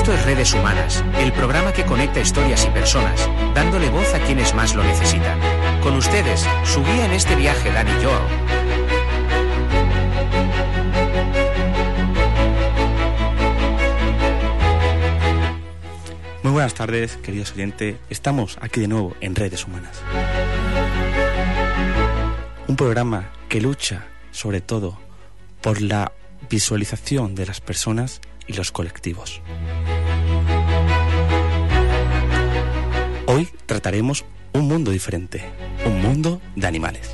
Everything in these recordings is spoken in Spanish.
Esto es Redes Humanas, el programa que conecta historias y personas, dándole voz a quienes más lo necesitan. Con ustedes, su guía en este viaje, Dani Joao. Muy buenas tardes, queridos oyentes. Estamos aquí de nuevo en Redes Humanas. Un programa que lucha, sobre todo, por la visualización de las personas y los colectivos. Hoy trataremos un mundo diferente, un mundo de animales.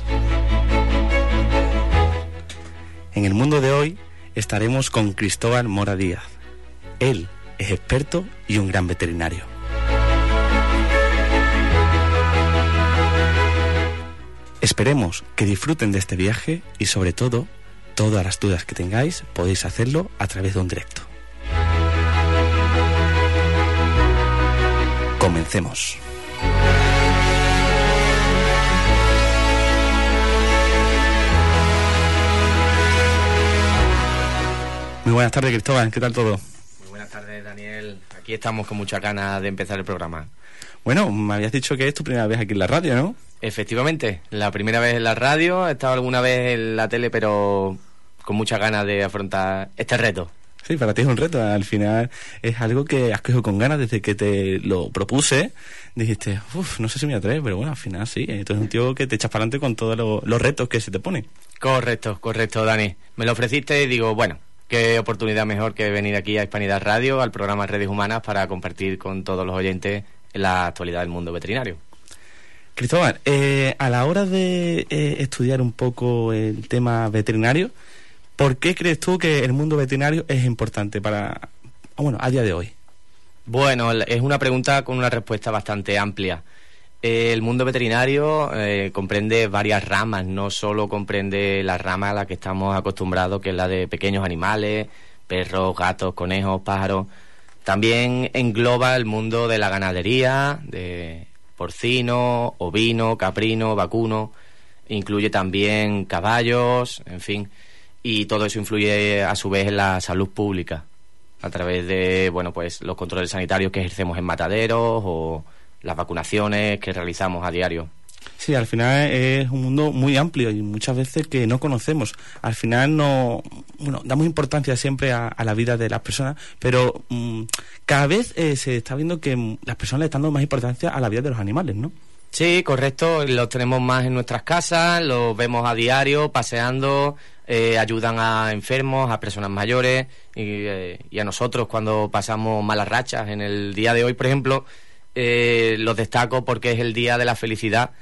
En el mundo de hoy estaremos con Cristóbal Mora Díaz. Él es experto y un gran veterinario. Esperemos que disfruten de este viaje y, sobre todo, todas las dudas que tengáis podéis hacerlo a través de un directo. Comencemos. Muy buenas tardes, Cristóbal. ¿Qué tal todo? Muy buenas tardes, Daniel. Aquí estamos con muchas ganas de empezar el programa. Bueno, me habías dicho que es tu primera vez aquí en la radio, ¿no? Efectivamente, la primera vez en la radio, he estado alguna vez en la tele, pero con muchas ganas de afrontar este reto. Sí, para ti es un reto. Al final es algo que has cogido con ganas desde que te lo propuse. Dijiste, no sé si me atrevo, pero bueno, al final sí. Entonces es un tío que te echas para adelante con todos los retos que se te ponen. Correcto, Dani. Me lo ofreciste y digo, bueno, qué oportunidad mejor que venir aquí a Hispanidad Radio, al programa Redes Humanas, para compartir con todos los oyentes la actualidad del mundo veterinario. Cristóbal, a la hora de estudiar un poco el tema veterinario, ¿por qué crees tú que el mundo veterinario es importante a día de hoy? Bueno, es una pregunta con una respuesta bastante amplia. El mundo veterinario comprende varias ramas, no solo comprende la rama a la que estamos acostumbrados, que es la de pequeños animales, perros, gatos, conejos, pájaros. También engloba el mundo de la ganadería, de porcino, ovino, caprino, vacuno. Incluye también caballos, en fin. Y todo eso influye a su vez en la salud pública, a través de, los controles sanitarios que ejercemos en mataderos o las vacunaciones que realizamos a diario. Sí, al final es un mundo muy amplio y muchas veces que no conocemos. Al final damos importancia siempre a la vida de las personas, pero cada vez se está viendo que las personas le están dando más importancia a la vida de los animales, ¿no? Sí, correcto. Los tenemos más en nuestras casas, los vemos a diario, paseando, ayudan a enfermos, a personas mayores y a nosotros cuando pasamos malas rachas. En el día de hoy, por ejemplo, los destaco porque es el día de la felicidad.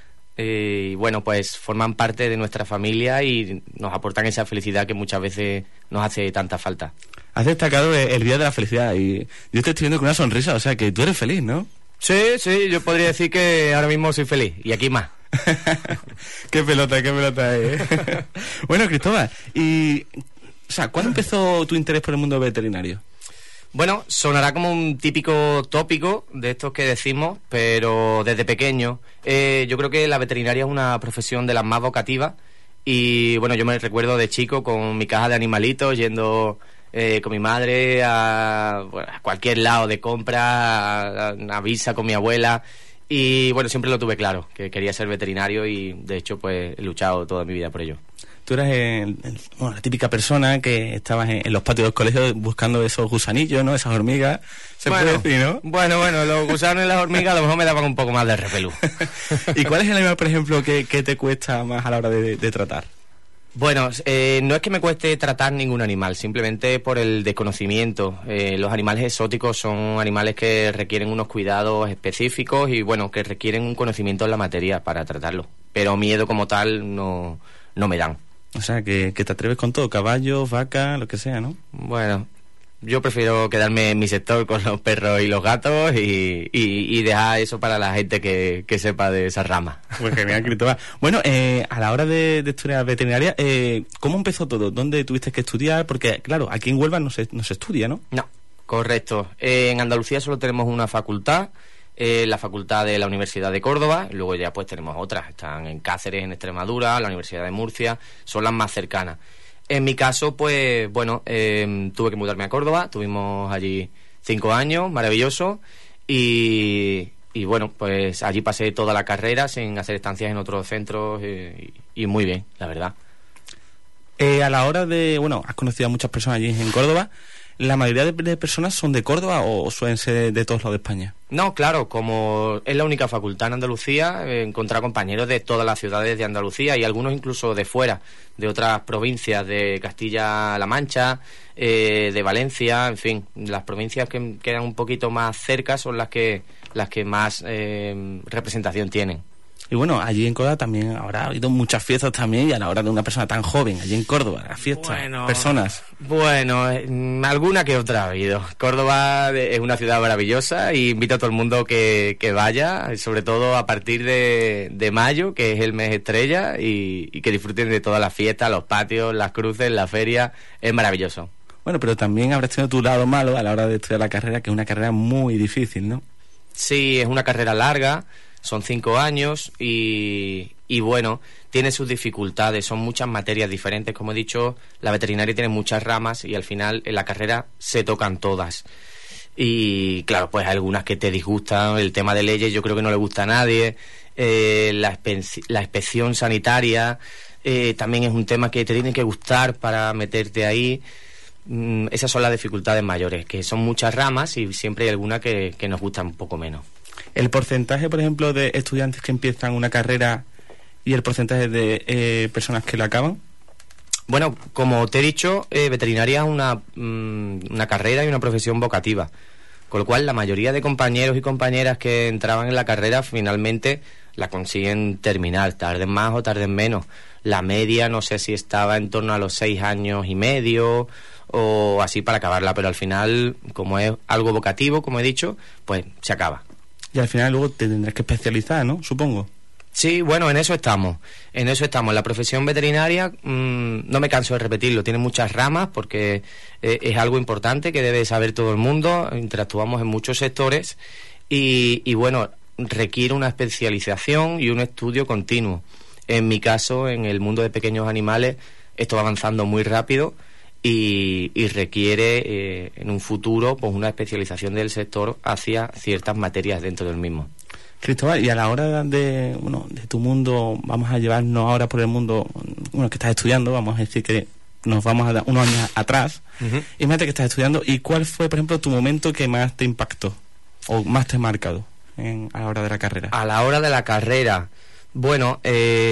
Forman parte de nuestra familia y nos aportan esa felicidad que muchas veces nos hace tanta falta. Has destacado el día de la felicidad y yo te estoy viendo con una sonrisa, o sea que tú eres feliz, ¿no? Sí, yo podría decir que ahora mismo soy feliz y aquí más. Qué pelota, Bueno, Cristóbal, ¿cuándo empezó tu interés por el mundo veterinario? Bueno, sonará como un típico tópico de estos que decimos, pero desde pequeño. Yo creo que la veterinaria es una profesión de las más vocativas y, yo me recuerdo de chico con mi caja de animalitos yendo con mi madre a cualquier lado de compra, a Visa con mi abuela y, siempre lo tuve claro, que quería ser veterinario y, de hecho, pues he luchado toda mi vida por ello. Tú eras la típica persona que estabas en los patios del colegio buscando esos gusanillos, ¿no? Esas hormigas, puede decir, ¿no? Bueno, los gusanos y las hormigas a lo mejor me daban un poco más de repelú. ¿Y cuál es el animal, por ejemplo, que te cuesta más a la hora de tratar? Bueno, no es que me cueste tratar ningún animal, simplemente por el desconocimiento. Los animales exóticos son animales que requieren unos cuidados específicos y, que requieren un conocimiento en la materia para tratarlos. Pero miedo como tal no me dan. O sea, que te atreves con todo, caballos, vacas, lo que sea, ¿no? Bueno, yo prefiero quedarme en mi sector con los perros y los gatos y dejar eso para la gente que sepa de esa rama. Pues genial, Cristóbal. Bueno, a la hora de estudiar veterinaria, ¿cómo empezó todo? ¿Dónde tuviste que estudiar? Porque, claro, aquí en Huelva no se estudia, ¿no? No, correcto. En Andalucía solo tenemos una facultad, la facultad de la Universidad de Córdoba, y luego ya pues tenemos otras, están en Cáceres, en Extremadura, la Universidad de Murcia, son las más cercanas. En mi caso, pues tuve que mudarme a Córdoba, tuvimos allí 5 años, maravilloso, y bueno, pues allí pasé toda la carrera sin hacer estancias en otros centros y muy bien, la verdad. A la hora de, bueno, has conocido a muchas personas allí en Córdoba. ¿La mayoría de personas son de Córdoba o suelen ser de todos lados de España? No, claro, como es la única facultad en Andalucía, encontrar compañeros de todas las ciudades de Andalucía y algunos incluso de fuera, de otras provincias, de Castilla-La Mancha, de Valencia, en fin, las provincias que quedan un poquito más cerca son las que más representación tienen. Y bueno, allí en Córdoba también habrá habido muchas fiestas también, y a la hora de una persona tan joven, allí en Córdoba, las fiestas, personas. Bueno, alguna que otra ha habido. Córdoba es una ciudad maravillosa y invito a todo el mundo que vaya, sobre todo a partir de mayo, que es el mes estrella, y que disfruten de todas las fiestas, los patios, las cruces, la feria, es maravilloso. Bueno, pero también habrás tenido tu lado malo a la hora de estudiar la carrera, que es una carrera muy difícil, ¿no? Sí, es una carrera larga. Son 5 años y bueno, tiene sus dificultades, son muchas materias diferentes. Como he dicho, la veterinaria tiene muchas ramas y al final en la carrera se tocan todas. Y claro, pues hay algunas que te disgustan, el tema de leyes yo creo que no le gusta a nadie, la inspección sanitaria también es un tema que te tiene que gustar para meterte ahí. Esas son las dificultades mayores, que son muchas ramas y siempre hay alguna que nos gusta un poco menos. El porcentaje, por ejemplo, de estudiantes que empiezan una carrera y el porcentaje de personas que la acaban. Bueno, como te he dicho, veterinaria es una carrera y una profesión vocativa, con lo cual la mayoría de compañeros y compañeras que entraban en la carrera finalmente la consiguen terminar, tarden más o tarden menos. La media no sé si estaba en torno a los 6 años y medio o así para acabarla, pero al final, como es algo vocativo, como he dicho, pues se acaba. Y al final luego te tendrás que especializar, ¿no? Supongo. Sí, bueno, en eso estamos. La profesión veterinaria, no me canso de repetirlo, tiene muchas ramas porque es algo importante que debe saber todo el mundo, interactuamos en muchos sectores y bueno, requiere una especialización y un estudio continuo. En mi caso, en el mundo de pequeños animales, esto va avanzando muy rápido y requiere en un futuro pues una especialización del sector hacia ciertas materias dentro del mismo. Cristóbal, y a la hora de tu mundo, vamos a llevarnos ahora por el mundo, que estás estudiando, vamos a decir que nos vamos a dar unos años atrás, imagínate que estás estudiando, ¿y cuál fue, por ejemplo, tu momento que más te impactó o más te ha marcado a la hora de la carrera? A la hora de la carrera, bueno,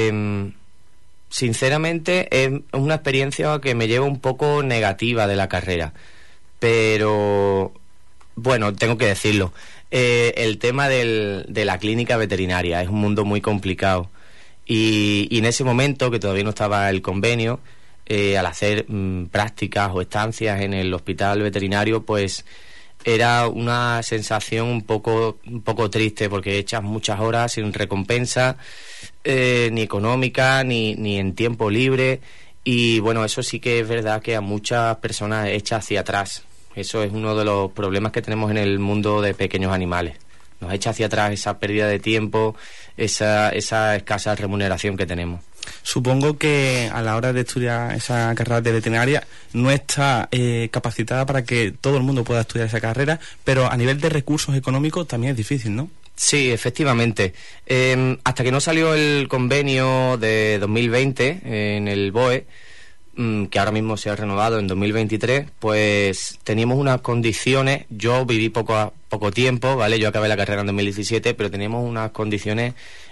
sinceramente es una experiencia que me lleva un poco negativa de la carrera, pero bueno, tengo que decirlo. El tema de la clínica veterinaria es un mundo muy complicado y en ese momento, que todavía no estaba el convenio, al hacer prácticas o estancias en el hospital veterinario, pues era una sensación un poco triste, porque echas muchas horas sin recompensa ni económica ni en tiempo libre, y bueno, eso sí que es verdad que a muchas personas echa hacia atrás. Eso es uno de los problemas que tenemos en el mundo de pequeños animales. Nos echa hacia atrás esa pérdida de tiempo, esa escasa remuneración que tenemos. Supongo que a la hora de estudiar esa carrera de veterinaria no está capacitada para que todo el mundo pueda estudiar esa carrera, pero a nivel de recursos económicos también es difícil, ¿no? Sí, efectivamente. Hasta que no salió el convenio de 2020 en el BOE, que ahora mismo se ha renovado en 2023, pues teníamos unas condiciones. Yo viví poco tiempo, ¿vale? Yo acabé la carrera en 2017, pero teníamos unas condiciones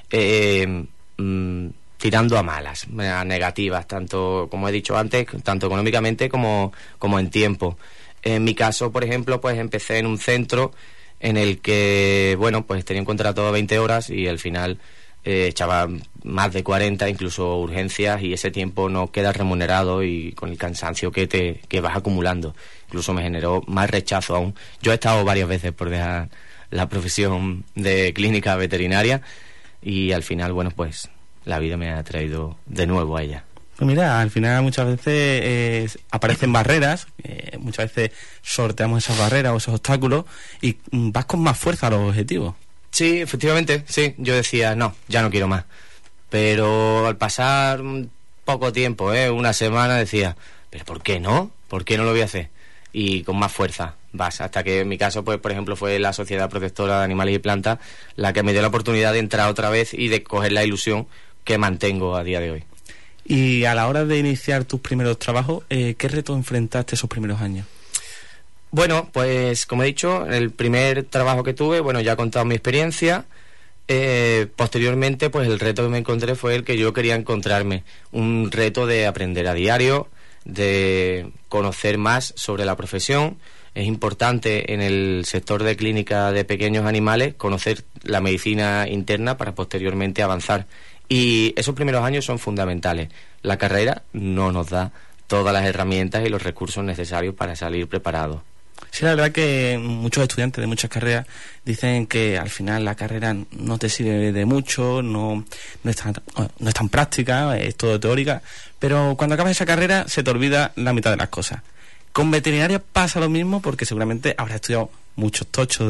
tirando a malas, a negativas, tanto, como he dicho antes, tanto económicamente como en tiempo. En mi caso, por ejemplo, pues empecé en un centro en el que, bueno, pues tenía un contrato de 20 horas y al final echaba más de 40, incluso urgencias, y ese tiempo no queda remunerado y con el cansancio que vas acumulando. Incluso me generó más rechazo aún. Yo he estado varias veces por dejar la profesión de clínica veterinaria y al final, bueno, pues la vida me ha traído de nuevo a ella. Pues mira, al final muchas veces aparecen barreras, muchas veces sorteamos esas barreras o esos obstáculos y vas con más fuerza a los objetivos. Sí, efectivamente, sí. Yo decía, no, ya no quiero más. Pero al pasar poco tiempo, una semana, decía, ¿pero por qué no? ¿Por qué no lo voy a hacer? y con más fuerza vas, hasta que en mi caso, pues por ejemplo, fue la Sociedad Protectora de Animales y Plantas la que me dio la oportunidad de entrar otra vez y de coger la ilusión que mantengo a día de hoy. Y a la hora de iniciar tus primeros trabajos, ¿qué retos enfrentaste esos primeros años? Bueno, pues como he dicho, el primer trabajo que tuve, bueno, ya he contado mi experiencia. Posteriormente, pues el reto que me encontré fue el que yo quería encontrarme, un reto de aprender a diario, de conocer más sobre la profesión. Es importante en el sector de clínica de pequeños animales conocer la medicina interna para posteriormente avanzar. Y esos primeros años son fundamentales. La carrera no nos da todas las herramientas y los recursos necesarios para salir preparados. Sí, la verdad que muchos estudiantes de muchas carreras dicen que al final la carrera no te sirve de mucho, no es tan práctica, es todo teórica, pero cuando acabas esa carrera se te olvida la mitad de las cosas. Con veterinaria pasa lo mismo, porque seguramente habrás estudiado muchos tochos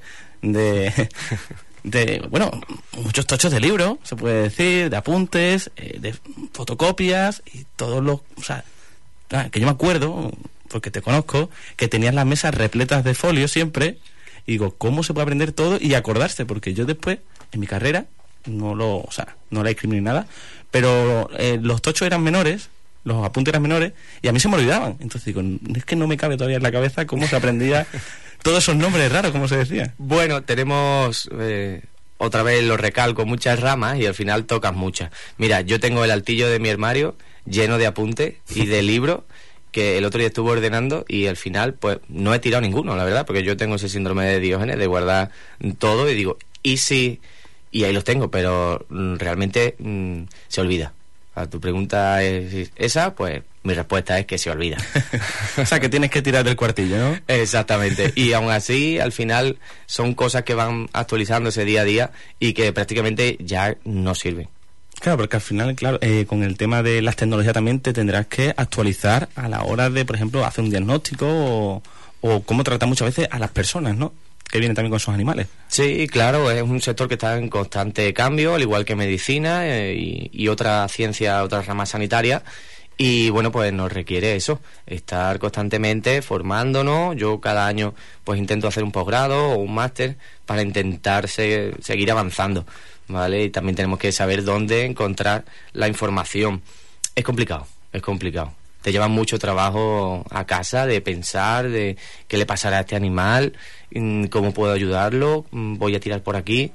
muchos tochos de libros, se puede decir, de apuntes, de fotocopias y todos los... O sea, que yo me acuerdo, porque te conozco, que tenías las mesas repletas de folios siempre, y digo, ¿cómo se puede aprender todo y acordarse? Porque yo después, en mi carrera, no la escribí ni nada, pero los tochos eran menores, los apuntes eran menores, y a mí se me olvidaban. Entonces digo, es que no me cabe todavía en la cabeza cómo se aprendía todos esos nombres raros, como se decía. Bueno, tenemos, otra vez lo recalco, muchas ramas y al final tocas muchas. Mira, yo tengo el altillo de mi armario lleno de apuntes y de libros que el otro día estuve ordenando y al final pues no he tirado ninguno, la verdad, porque yo tengo ese síndrome de Diógenes de guardar todo y digo, ¿y si? Y ahí los tengo, pero realmente se olvida. A tu pregunta es esa, pues mi respuesta es que se olvida. O sea, que tienes que tirar del cuartillo, ¿no? Exactamente. Y aún así, al final, son cosas que van actualizándose día a día y que prácticamente ya no sirven. Claro, porque al final, claro, con el tema de las tecnologías también te tendrás que actualizar a la hora de, por ejemplo, hacer un diagnóstico o cómo tratar muchas veces a las personas, ¿no?, que vienen también con sus animales. Sí, claro, es un sector que está en constante cambio, al igual que medicina y otra ciencia, otras ramas sanitarias. Y bueno, pues nos requiere eso, estar constantemente formándonos. Yo cada año pues intento hacer un posgrado o un máster para intentar seguir avanzando, ¿vale? Y también tenemos que saber dónde encontrar la información. Es complicado. Te lleva mucho trabajo a casa de pensar de qué le pasará a este animal, cómo puedo ayudarlo, voy a tirar por aquí.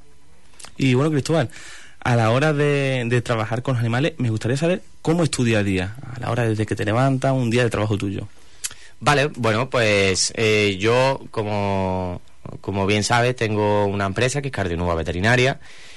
Y bueno, Cristóbal, a la hora de trabajar con los animales, me gustaría saber cómo es tu día a día, a la hora desde que te levantas, un día de trabajo tuyo. Vale, bueno, pues yo, como bien sabes, tengo una empresa que es Cardionova Veterinaria.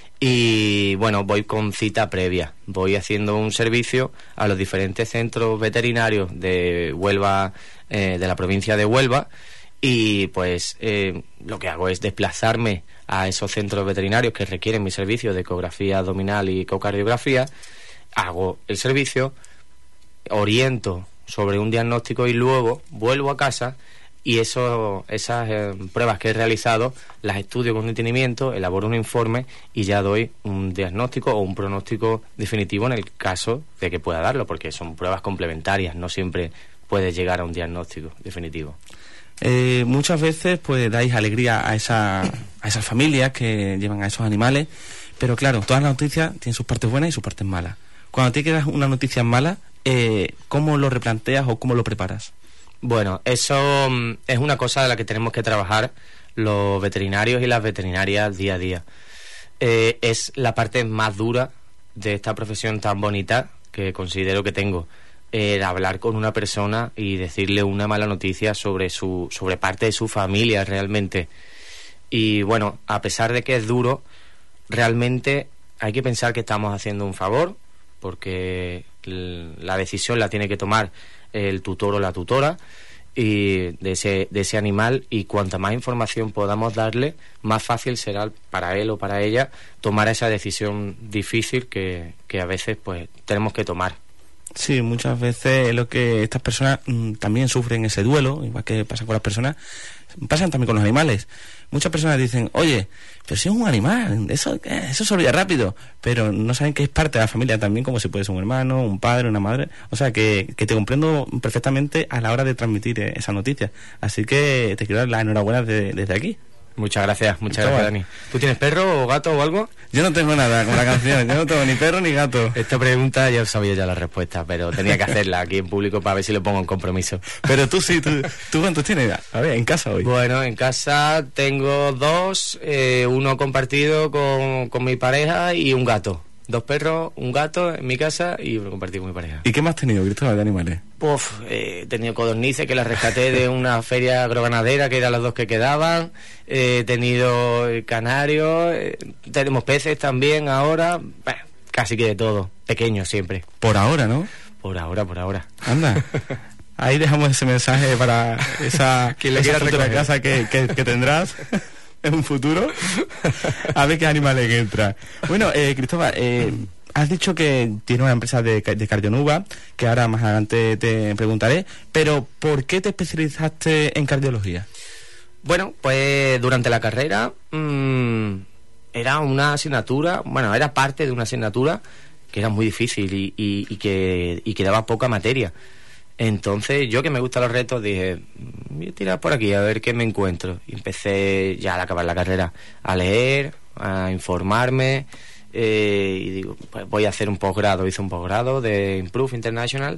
Y bueno, voy con cita previa, voy haciendo un servicio a los diferentes centros veterinarios de Huelva, de la provincia de Huelva, y pues lo que hago es desplazarme a esos centros veterinarios que requieren mi servicio de ecografía abdominal y ecocardiografía, hago el servicio, oriento sobre un diagnóstico y luego vuelvo a casa. Y esas pruebas que he realizado las estudio con detenimiento, elaboro un informe y ya doy un diagnóstico o un pronóstico definitivo en el caso de que pueda darlo, porque son pruebas complementarias, no siempre puedes llegar a un diagnóstico definitivo. Muchas veces pues dais alegría a esas familias que llevan a esos animales, pero claro, todas las noticias tienen sus partes buenas y sus partes malas. Cuando te quedas una noticia mala, ¿cómo lo replanteas o cómo lo preparas? Bueno, eso es una cosa de la que tenemos que trabajar los veterinarios y las veterinarias día a día. Es la parte más dura de esta profesión tan bonita que considero que tengo. Hablar con una persona y decirle una mala noticia sobre parte de su familia realmente. Y bueno, a pesar de que es duro, realmente hay que pensar que estamos haciendo un favor, porque la decisión la tiene que tomar el tutor o la tutora y de ese animal, y cuanta más información podamos darle, más fácil será para él o para ella tomar esa decisión difícil que a veces pues tenemos que tomar. Sí, muchas veces es lo que estas personas también sufren ese duelo, igual que pasa con las personas, Pasan también con los animales. Muchas personas dicen, oye, pero si es un animal, eso se olvida rápido, pero no saben que es parte de la familia también, como si puede ser un hermano, un padre, una madre. O sea, que te comprendo perfectamente a la hora de transmitir esa noticia. Así que te quiero dar las enhorabuenas desde aquí. Muchas gracias, Dani. ¿Tú tienes perro o gato o algo? Yo no tengo nada con la canción, yo no tengo ni perro ni gato. Esta pregunta ya sabía ya la respuesta, pero tenía que hacerla aquí en público para ver si le pongo en compromiso. Pero tú sí, ¿tú cuántos tienes? A ver, en casa hoy. Bueno, en casa tengo 2, uno compartido con mi pareja y un gato. 2 perros, un gato en mi casa y uno compartido con mi pareja. ¿Y qué más has tenido, Cristóbal, de animales? He tenido codornices que las rescaté de una feria agroganadera que eran las 2 que quedaban. He tenido canarios, tenemos peces también ahora. Casi que de todo, pequeños siempre. Por ahora, ¿no? Por ahora. Anda. Ahí dejamos ese mensaje para esa futura casa que tendrás en un futuro. A ver qué animales entra. Bueno, Cristóbal, has dicho que tienes una empresa de Cardionuba, que ahora más adelante te preguntaré, pero ¿por qué te especializaste en cardiología? Bueno, pues durante la carrera era una asignatura, era parte de una asignatura que era muy difícil y que daba poca materia. Entonces yo, que me gustan los retos, dije, voy a tirar por aquí a ver qué me encuentro. Y empecé ya al acabar la carrera a leer, a informarme, y digo, pues voy a hacer un posgrado. Hice un posgrado de Improve International,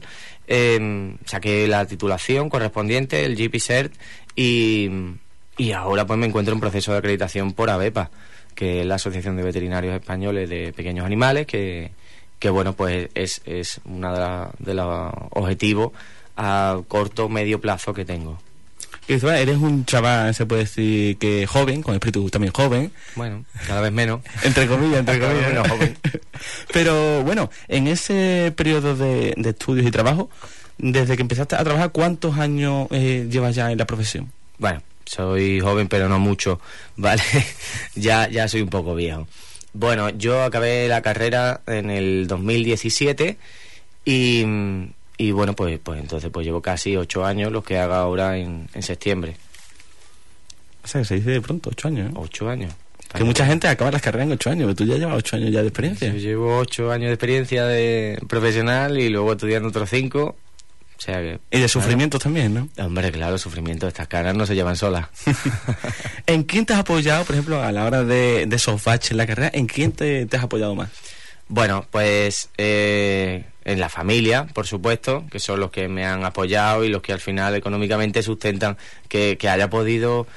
saqué la titulación correspondiente, el GP Cert, y ahora pues me encuentro en proceso de acreditación por ABEPA, que es la Asociación de Veterinarios Españoles de Pequeños Animales, que bueno, pues es una de los objetivos a corto medio plazo que tengo. Eres un chaval, se puede decir, que joven, con espíritu también joven. Bueno, cada vez menos. entre comillas. Menos joven. Pero bueno, en ese periodo de estudios y trabajo, desde que empezaste a trabajar, ¿cuántos años llevas ya en la profesión? Bueno, soy joven, pero no mucho, ¿vale? ya soy un poco viejo. Bueno, yo acabé la carrera en el 2017 y bueno, pues entonces pues llevo casi 8 años, los que haga ahora en septiembre. O sea, que se dice de pronto, 8 años, ¿eh? 8 años. Que mucha gente acaba las carreras en 8 años, pero tú ya llevas 8 años ya de experiencia. Yo llevo 8 años de experiencia de profesional y luego estudiando otros 5. O sea que, y de sufrimientos también, ¿no? Hombre, claro, sufrimiento. Estas caras no se llevan solas. ¿En quién te has apoyado, por ejemplo, a la hora de esos baches en la carrera? ¿En quién te has apoyado más? Bueno, pues en la familia, por supuesto, que son los que me han apoyado y los que al final económicamente sustentan que haya podido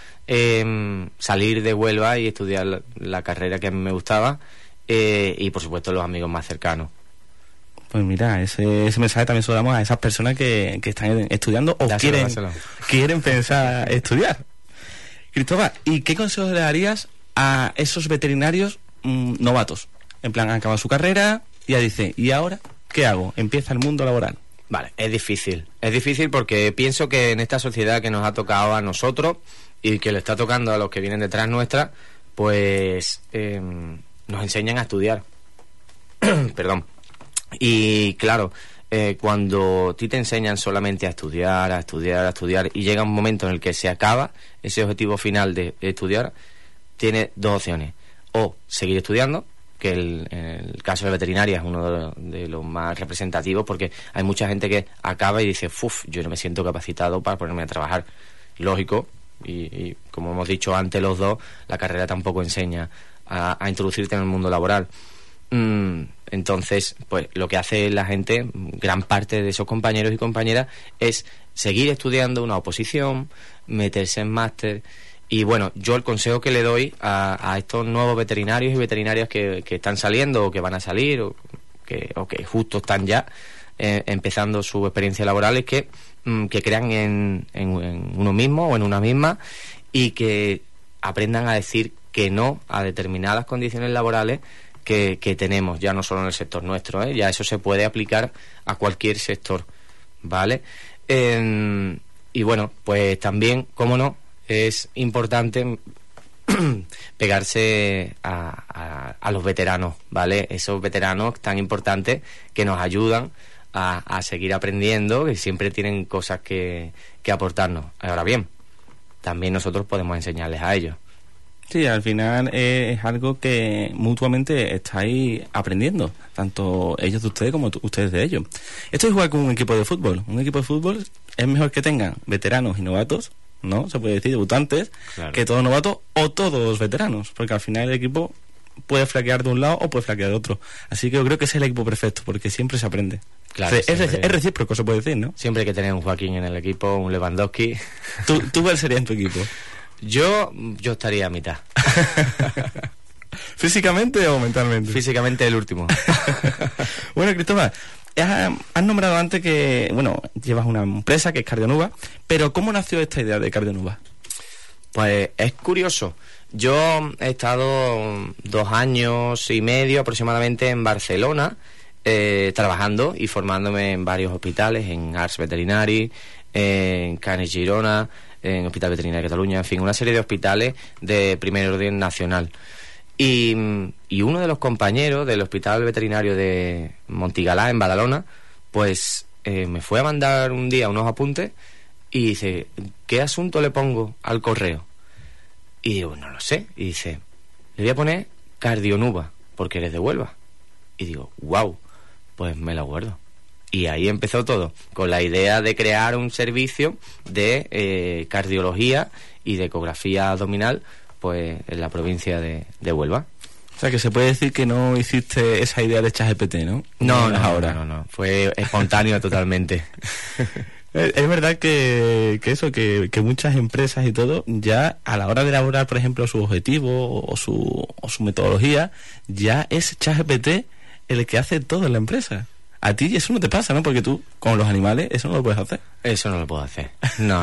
salir de Huelva y estudiar la carrera que a mí me gustaba, y por supuesto los amigos más cercanos. Pues mira, ese mensaje también se lo damos a esas personas que están estudiando o quieren pensar estudiar. Cristóbal, ¿y qué consejos le darías a esos veterinarios novatos? En plan, han acabado su carrera y ya dice, ¿y ahora qué hago? Empieza el mundo laboral. Vale, es difícil porque pienso que en esta sociedad que nos ha tocado a nosotros y que le está tocando a los que vienen detrás nuestra, pues nos enseñan a estudiar. Perdón. Y claro, cuando a ti te enseñan solamente a estudiar y llega un momento en el que se acaba ese objetivo final de estudiar, tienes 2 opciones: o seguir estudiando, que en el caso de veterinaria es uno de los más representativos, porque hay mucha gente que acaba y dice, yo no me siento capacitado para ponerme a trabajar. Lógico, y como hemos dicho antes los dos, la carrera tampoco enseña a introducirte en el mundo laboral. Entonces, pues lo que hace la gente, gran parte de esos compañeros y compañeras, es seguir estudiando una oposición, meterse en máster. Y bueno, yo el consejo que le doy a estos nuevos veterinarios y veterinarias que están saliendo o que van a salir o que justo están ya empezando su experiencia laboral es que crean en uno mismo o en una misma y que aprendan a decir que no a determinadas condiciones laborales que tenemos, ya no solo en el sector nuestro, ya eso se puede aplicar a cualquier sector, ¿vale? Y bueno, pues también, cómo no, es importante pegarse a los veteranos, ¿vale? Esos veteranos tan importantes que nos ayudan a seguir aprendiendo, que siempre tienen cosas que aportarnos. Ahora bien, también nosotros podemos enseñarles a ellos. Sí, al final es algo que mutuamente estáis aprendiendo, tanto ellos de ustedes como ustedes de ellos. Esto es igual con un equipo de fútbol. Un equipo de fútbol es mejor que tengan veteranos y novatos, ¿no? Se puede decir debutantes, claro, que todos novatos o todos veteranos, porque al final el equipo puede flaquear de un lado o puede flaquear de otro. Así que yo creo que ese es el equipo perfecto, porque siempre se aprende. Claro, o sea, es recíproco, se puede decir, ¿no? Siempre hay que tener un Joaquín en el equipo, un Lewandowski. ¿Tú cuál sería en tu equipo? Yo estaría a mitad. ¿Físicamente o mentalmente? Físicamente el último. Bueno, Cristóbal, has nombrado antes que, bueno, llevas una empresa que es Cardionuba, pero ¿cómo nació esta idea de Cardionuba? Pues es curioso. Yo he estado 2 años y medio aproximadamente en Barcelona, trabajando y formándome en varios hospitales, en Arts Veterinari, en Canes Girona, en Hospital Veterinario de Cataluña, en fin, una serie de hospitales de primer orden nacional. Y uno de los compañeros del Hospital Veterinario de Montigalá, en Badalona, pues me fue a mandar un día unos apuntes y dice, ¿qué asunto le pongo al correo? Y digo, no lo sé. Y dice, le voy a poner Cardionuba, porque eres de Huelva. Y digo, wow, pues me la guardo. Y ahí empezó todo, con la idea de crear un servicio de cardiología y de ecografía abdominal, pues en la provincia de Huelva. O sea, que se puede decir que no hiciste esa idea de ChatGPT, ¿no? No, fue espontáneo totalmente. Es verdad que muchas empresas y todo, ya a la hora de elaborar, por ejemplo, su objetivo o su metodología, ya es ChatGPT el que hace todo en la empresa. A ti eso no te pasa, ¿no? Porque tú, con los animales, eso no lo puedes hacer. Eso no lo puedo hacer. No.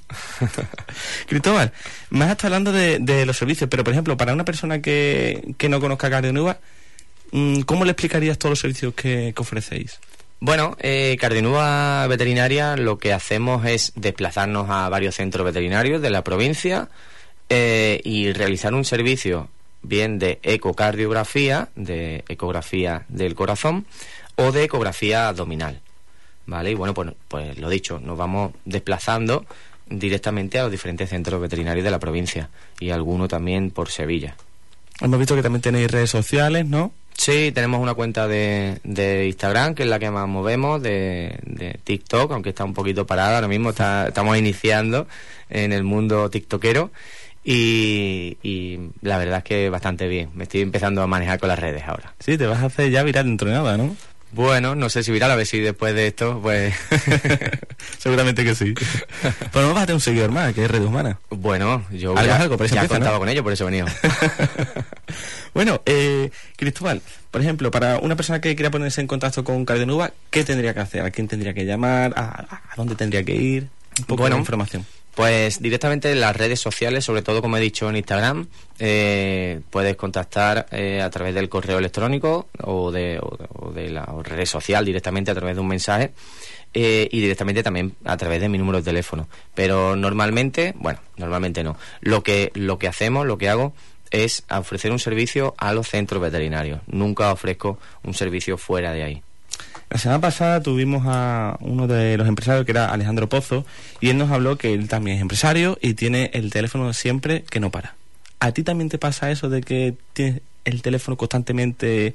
Cristóbal, me has estado hablando de los servicios, pero, por ejemplo, para una persona que no conozca Cardionuba, ¿cómo le explicarías todos los servicios que ofrecéis? Bueno, Cardionuba Veterinaria lo que hacemos es desplazarnos a varios centros veterinarios de la provincia y realizar un servicio bien de ecocardiografía, de ecografía del corazón, o de ecografía abdominal, ¿vale? Y bueno, pues lo dicho, nos vamos desplazando directamente a los diferentes centros veterinarios de la provincia y alguno también por Sevilla. Hemos visto que también tenéis redes sociales, ¿no? Sí, tenemos una cuenta de Instagram, que es la que más movemos, de TikTok, aunque está un poquito parada ahora mismo, estamos iniciando en el mundo tiktokero. Y la verdad es que bastante bien. Me estoy empezando a manejar con las redes ahora. Sí, te vas a hacer ya viral dentro de nada, ¿no? Bueno, no sé si viral, a ver si después de esto, pues... Seguramente que sí. Pero no vas a tener un seguidor más, que es Red Humana. Bueno, yo por eso ya contaba, ¿no?, con ello, por eso he venido. Bueno, Cristóbal, por ejemplo, para una persona que quiera ponerse en contacto con Cardionuba, ¿qué tendría que hacer? ¿A quién tendría que llamar? ¿A dónde tendría que ir? Un poco de información. Pues directamente en las redes sociales, sobre todo, como he dicho, en Instagram, puedes contactar a través del correo electrónico o de la red social directamente a través de un mensaje y directamente también a través de mi número de teléfono. Pero normalmente no. Lo que hago es ofrecer un servicio a los centros veterinarios. Nunca ofrezco un servicio fuera de ahí. La semana pasada tuvimos a uno de los empresarios, que era Alejandro Pozo, y él nos habló que él también es empresario y tiene el teléfono siempre que no para. ¿A ti también te pasa eso de que tienes el teléfono constantemente...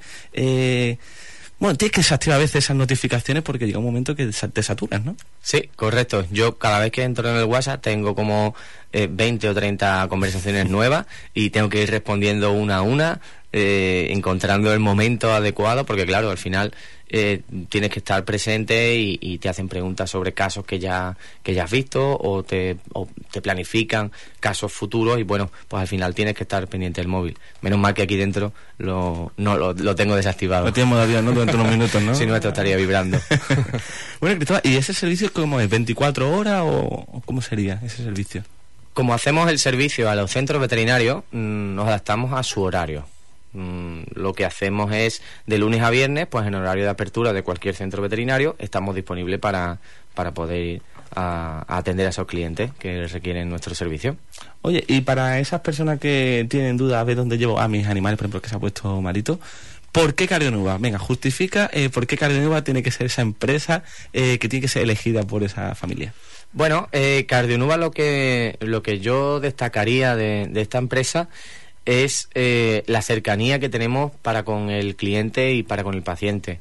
tienes que desactivar a veces esas notificaciones porque llega un momento que te saturas, ¿no? Sí, correcto. Yo cada vez que entro en el WhatsApp tengo como 20 o 30 conversaciones nuevas y tengo que ir respondiendo una a una, encontrando el momento adecuado, porque claro, al final tienes que estar presente y te hacen preguntas sobre casos que ya has visto o te planifican casos futuros y bueno, pues al final tienes que estar pendiente del móvil. Menos mal que aquí dentro lo tengo desactivado. Lo tienes modalidad, ¿no? Durante unos minutos, ¿no? Si no, esto estaría vibrando. Bueno, Cristóbal, ¿y ese servicio cómo es? ¿24 horas o cómo sería ese servicio? Como hacemos el servicio a los centros veterinarios, nos adaptamos a su horario. Lo que hacemos es de lunes a viernes, pues en horario de apertura de cualquier centro veterinario, estamos disponibles para poder ir a atender a esos clientes que requieren nuestro servicio. Oye, y para esas personas que tienen dudas a ver dónde llevo a mis animales, por ejemplo, que se ha puesto malito, ¿por qué Cardionuba? Venga, justifica por qué Cardionuba tiene que ser esa empresa que tiene que ser elegida por esa familia. Bueno, Cardionuba lo que yo destacaría de esta empresa es la cercanía que tenemos para con el cliente y para con el paciente.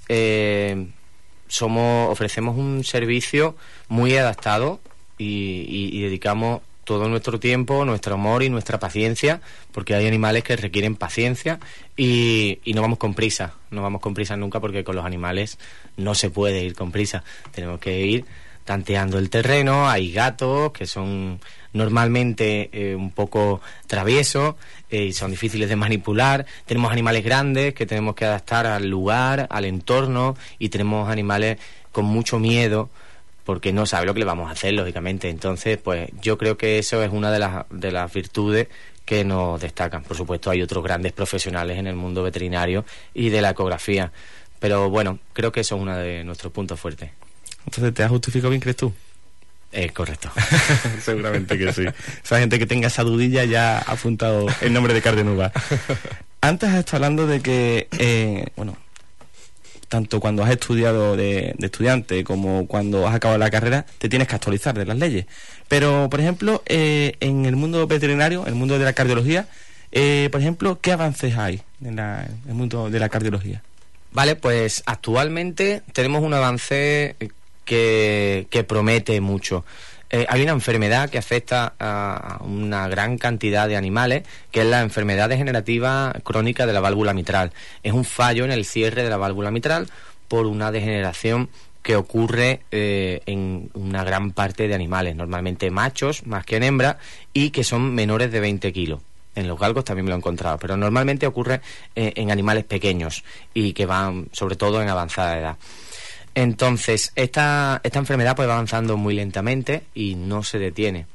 Ofrecemos un servicio muy adaptado y dedicamos todo nuestro tiempo, nuestro amor y nuestra paciencia, porque hay animales que requieren paciencia y no vamos con prisa nunca, porque con los animales no se puede ir con prisa, tenemos que ir tanteando el terreno. Hay gatos que son normalmente un poco traviesos y son difíciles de manipular. Tenemos animales grandes que tenemos que adaptar al lugar, al entorno, y tenemos animales con mucho miedo porque no sabe lo que le vamos a hacer, lógicamente. Entonces, pues yo creo que eso es una de las virtudes que nos destacan. Por supuesto, hay otros grandes profesionales en el mundo veterinario y de la ecografía, pero bueno, creo que eso es uno de nuestros puntos fuertes. Entonces, ¿te has justificado bien, crees tú? Correcto. Seguramente que sí. Esa gente que tenga esa dudilla ya ha apuntado el nombre de Cardionuba. Antes has estado hablando de que, tanto cuando has estudiado de estudiante como cuando has acabado la carrera, te tienes que actualizar de las leyes. Pero, por ejemplo, en el mundo veterinario, el mundo de la cardiología, por ejemplo, ¿qué avances hay en el mundo de la cardiología? Vale, pues actualmente tenemos un avance que promete mucho. Hay una enfermedad que afecta a una gran cantidad de animales, que es la enfermedad degenerativa crónica de la válvula mitral. Es un fallo en el cierre de la válvula mitral por una degeneración que ocurre en una gran parte de animales, normalmente machos más que en hembras, y que son menores de 20 kilos. En los galgos también me lo he encontrado, pero normalmente ocurre en animales pequeños y que van sobre todo en avanzada edad. Entonces, esta enfermedad pues va avanzando muy lentamente y no se detiene.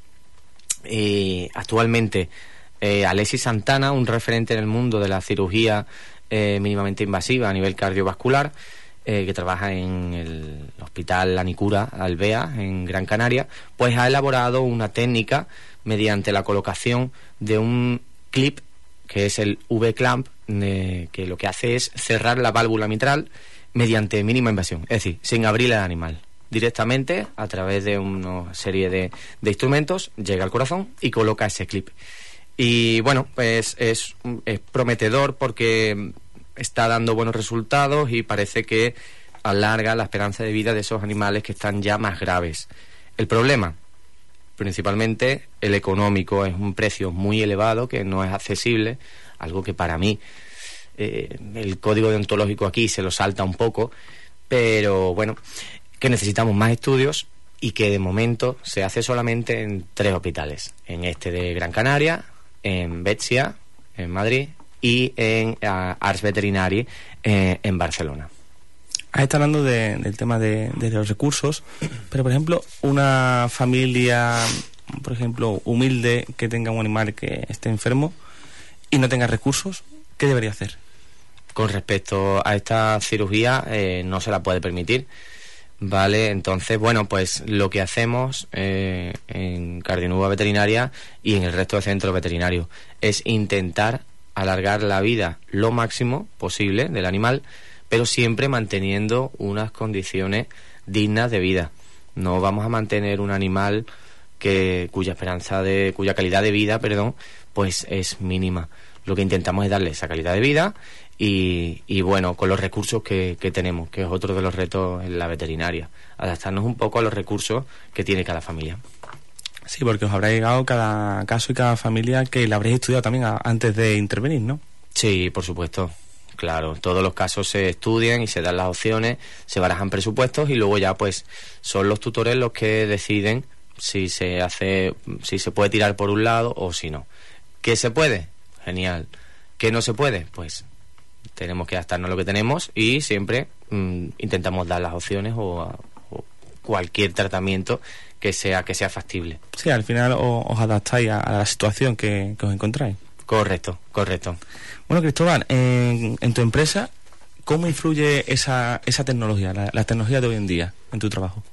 Actualmente, Alexis Santana, un referente en el mundo de la cirugía mínimamente invasiva a nivel cardiovascular, que trabaja en el Hospital Anicura Alvea, en Gran Canaria, pues ha elaborado una técnica mediante la colocación de un clip, que es el V-clamp, que lo que hace es cerrar la válvula mitral mediante mínima invasión, es decir, sin abrir al animal. Directamente, a través de una serie de instrumentos, llega al corazón y coloca ese clip. Y bueno, pues es prometedor porque está dando buenos resultados y parece que alarga la esperanza de vida de esos animales que están ya más graves. El problema, principalmente el económico, es un precio muy elevado que no es accesible, algo que para mí el código deontológico aquí se lo salta un poco, pero bueno, que necesitamos más estudios y que de momento se hace solamente en 3 hospitales, en este de Gran Canaria, en Betsia, en Madrid, y en Ars Veterinari, en Barcelona. Has estado hablando del tema de los recursos, pero por ejemplo, una familia, por ejemplo, humilde, que tenga un animal que esté enfermo y no tenga recursos, ¿qué debería hacer? Con respecto a esta cirugía, no se la puede permitir, ¿vale? Entonces, bueno, pues lo que hacemos en Cardionuba Veterinaria y en el resto de centros veterinarios es intentar alargar la vida lo máximo posible del animal, pero siempre manteniendo unas condiciones dignas de vida. No vamos a mantener un animal cuya calidad de vida, pues es mínima. Lo que intentamos es darle esa calidad de vida y bueno, con los recursos que tenemos, que es otro de los retos en la veterinaria, adaptarnos un poco a los recursos que tiene cada familia. Sí, porque os habrá llegado cada caso y cada familia que la habréis estudiado también antes de intervenir, ¿no? Sí, por supuesto. Claro, todos los casos se estudian y se dan las opciones, se barajan presupuestos y luego ya pues son los tutores los que deciden si se puede tirar por un lado o si no. ¿Qué se puede? Genial. ¿Qué no se puede? Pues tenemos que adaptarnos a lo que tenemos y siempre intentamos dar las opciones o cualquier tratamiento que sea factible. Sí, al final os adaptáis a la situación que os encontráis. Correcto. Bueno, Cristóbal, en tu empresa, ¿cómo influye esa tecnología, la tecnología de hoy en día, en tu trabajo?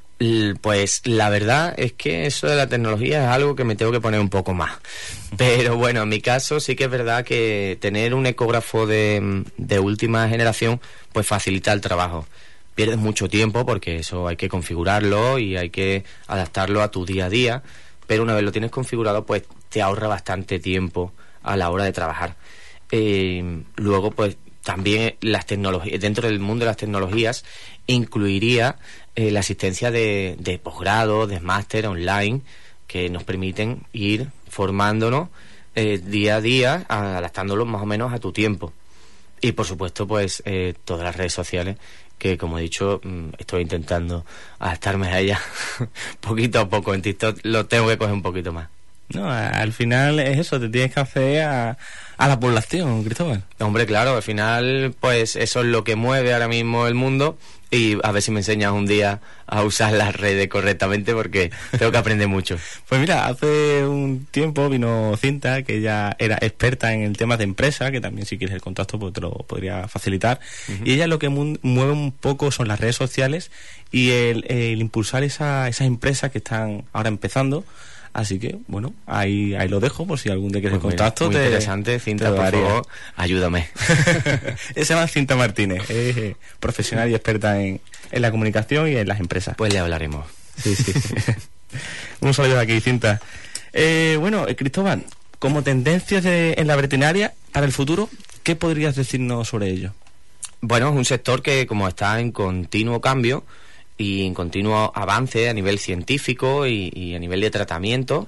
Pues la verdad es que eso de la tecnología es algo que me tengo que poner un poco más. Pero bueno, en mi caso sí que es verdad que tener un ecógrafo de última generación pues facilita el trabajo. pierdes mucho tiempo porque eso hay que configurarlo y hay que adaptarlo a tu día a día, pero una vez lo tienes configurado, pues te ahorra bastante tiempo a la hora de trabajar. Luego, pues también las tecnologías, dentro del mundo de las tecnologías, incluiría la asistencia de posgrado, de máster online, que nos permiten ir formándonos día a día, adaptándolos más o menos a tu tiempo. Y por supuesto, pues todas las redes sociales, que como he dicho, estoy intentando adaptarme a ellas poquito a poco. En TikTok lo tengo que coger un poquito más. No, al final es eso, te tienes que hacer a la población, Cristóbal. Hombre, claro, al final pues eso es lo que mueve ahora mismo el mundo, y a ver si me enseñas un día a usar las redes correctamente, porque tengo que aprender mucho. Pues mira, hace un tiempo vino Cinta, que ella era experta en el tema de empresa, que también si quieres el contacto pues te lo podría facilitar, y ella lo que mueve un poco son las redes sociales y el impulsar esas empresas que están ahora empezando. Así que, bueno, ahí lo dejo, por si algún día quieres pues contacto. Muy interesante, Cinta, por favor, ayúdame. Se llama Cinta Martínez, es profesional y experta en la comunicación y en las empresas. Pues le hablaremos. Sí. Un saludo aquí, Cinta. Bueno, Cristóbal, como tendencias en la veterinaria para el futuro, ¿qué podrías decirnos sobre ello? Bueno, es un sector que, como está en continuo cambio y en continuo avance a nivel científico y a nivel de tratamiento,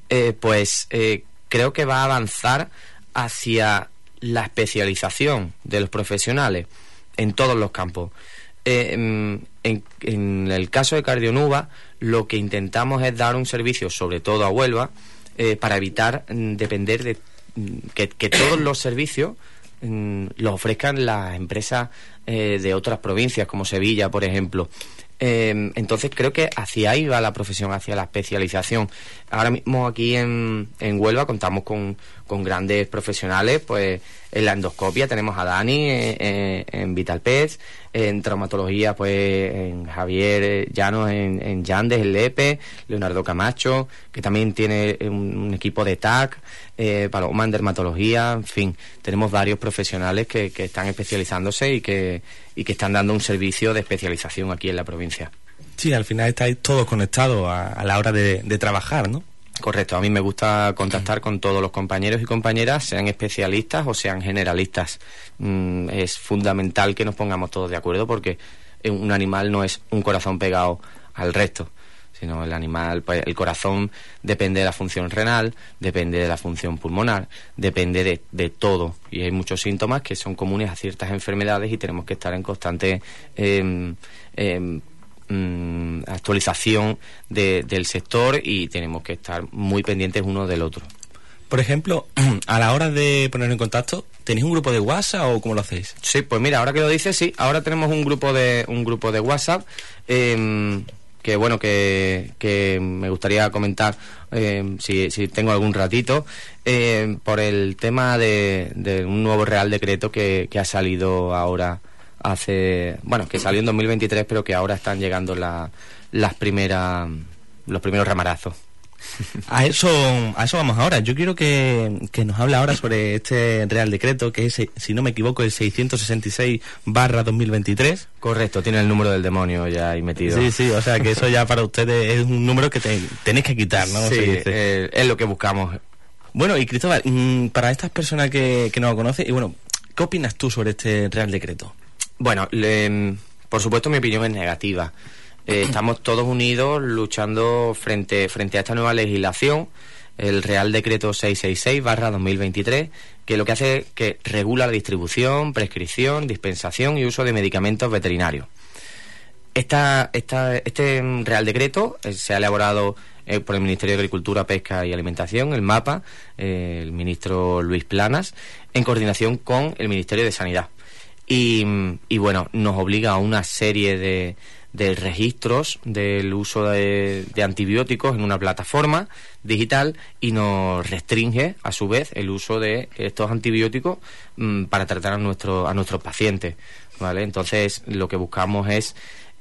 creo que va a avanzar hacia la especialización de los profesionales en todos los campos. En el caso de Cardionuba, lo que intentamos es dar un servicio, sobre todo a Huelva, para evitar depender de que todos los servicios los ofrezcan las empresas de otras provincias, como Sevilla, por ejemplo. Entonces creo que hacia ahí va la profesión, hacia la especialización. Ahora mismo aquí en Huelva contamos con grandes profesionales, pues en la endoscopia tenemos a Dani en Vitalpez, en traumatología pues en Javier Llanos en Yandes, en Lepe, Leonardo Camacho, que también tiene un equipo de TAC, Paloma en dermatología, en fin, tenemos varios profesionales que están especializándose y que están dando un servicio de especialización aquí en la provincia. Sí, al final estáis todos conectados a la hora de trabajar, ¿no? Correcto, a mí me gusta contactar con todos los compañeros y compañeras, sean especialistas o sean generalistas. Es fundamental que nos pongamos todos de acuerdo, porque un animal no es un corazón pegado al resto, sino el animal, pues el corazón depende de la función renal, depende de la función pulmonar, depende de todo, y hay muchos síntomas que son comunes a ciertas enfermedades y tenemos que estar en constante actualización del sector, y tenemos que estar muy pendientes uno del otro. Por ejemplo, a la hora de poner en contacto, ¿tenéis un grupo de WhatsApp o cómo lo hacéis? Sí, pues mira, ahora que lo dices, sí, ahora tenemos un grupo de WhatsApp, que bueno, que me gustaría comentar si tengo algún ratito, por el tema de un nuevo Real Decreto que ha salido ahora que salió en 2023, pero que ahora están llegando los primeros ramarazos. A eso vamos ahora. Yo quiero que nos hable ahora sobre este Real Decreto, que es, si no me equivoco, el 666/2023. Correcto, tiene el número del demonio ya ahí metido. Sí, o sea que eso ya para ustedes es un número que tenéis que quitar, ¿no? Sí, es lo que buscamos. Bueno, y Cristóbal, para estas personas que no lo conocen, y bueno, ¿qué opinas tú sobre este Real Decreto? Bueno, por supuesto mi opinión es negativa. Estamos todos unidos luchando frente a esta nueva legislación, el Real Decreto 666/2023, que lo que hace es que regula la distribución, prescripción, dispensación y uso de medicamentos veterinarios. Este Real Decreto se ha elaborado por el Ministerio de Agricultura, Pesca y Alimentación, el MAPA, el ministro Luis Planas, en coordinación con el Ministerio de Sanidad. Y bueno, nos obliga a una serie de registros del uso de antibióticos en una plataforma digital, y nos restringe a su vez el uso de estos antibióticos para tratar a nuestros pacientes, ¿vale? Entonces lo que buscamos es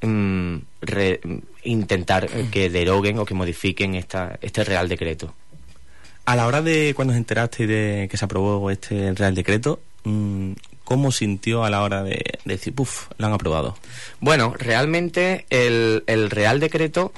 intentar que deroguen o que modifiquen este Real Decreto. A la hora de cuando os enterasteis de que se aprobó este Real Decreto, ¿cómo sintió a la hora de decir, puf, lo han aprobado? Bueno, realmente el Real Decreto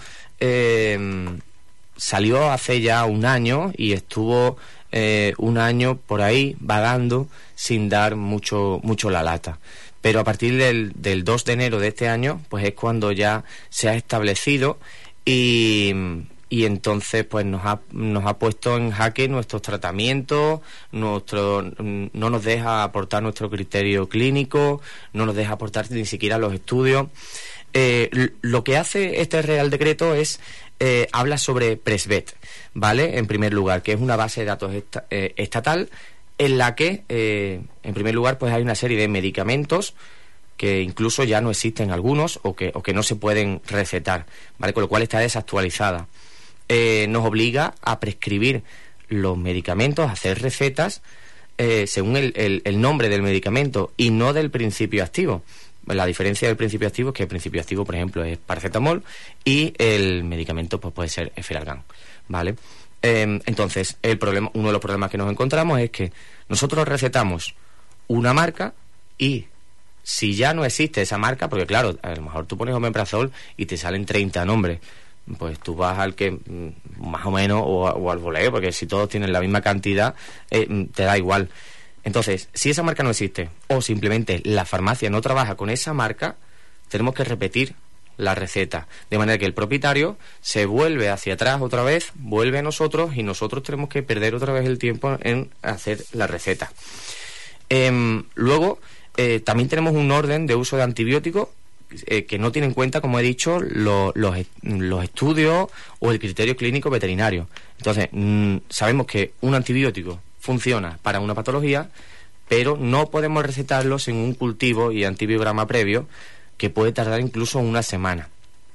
salió hace ya un año y estuvo un año por ahí vagando sin dar mucho la lata. Pero a partir del 2 de enero de este año, pues es cuando ya se ha establecido y entonces pues nos ha puesto en jaque nuestros tratamientos, no nos deja aportar nuestro criterio clínico, no nos deja aportar ni siquiera los estudios. Lo que hace este Real Decreto es habla sobre Presvet, ¿vale? En primer lugar, que es una base de datos estatal en la que, en primer lugar, pues hay una serie de medicamentos que incluso ya no existen algunos o que no se pueden recetar, ¿vale? Con lo cual está desactualizada. Nos obliga a prescribir los medicamentos, a hacer recetas según el nombre del medicamento y no del principio activo. La diferencia del principio activo es que el principio activo, por ejemplo, es paracetamol y el medicamento pues puede ser Efferalgan, ¿vale? Entonces, uno de los problemas que nos encontramos es que nosotros recetamos una marca y si ya no existe esa marca, porque claro, a lo mejor tú pones omeprazol y te salen 30 nombres, pues tú vas al que más o menos o al voleo, porque si todos tienen la misma cantidad, te da igual. Entonces, si esa marca no existe o simplemente la farmacia no trabaja con esa marca, tenemos que repetir la receta, de manera que el propietario se vuelve hacia atrás otra vez, vuelve a nosotros y nosotros tenemos que perder otra vez el tiempo en hacer la receta. Luego, también tenemos un orden de uso de antibióticos que no tiene en cuenta, como he dicho, los estudios o el criterio clínico veterinario. Entonces, sabemos que un antibiótico funciona para una patología, pero no podemos recetarlo sin un cultivo y antibiograma previo que puede tardar incluso una semana.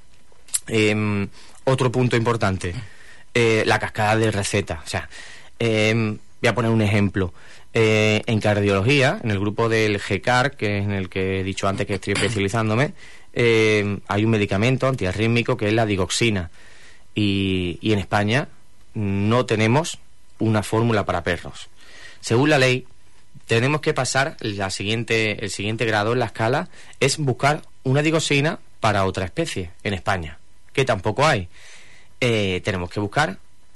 Otro punto importante, la cascada de recetas. O sea, voy a poner un ejemplo. En cardiología, en el grupo del GCAR, que es en el que he dicho antes que estoy especializándome, hay un medicamento antiarrítmico que es la digoxina. Y en España no tenemos una fórmula para perros. Según la ley, tenemos que pasar el siguiente grado en la escala, es buscar una digoxina para otra especie en España, que tampoco hay. Tenemos que buscar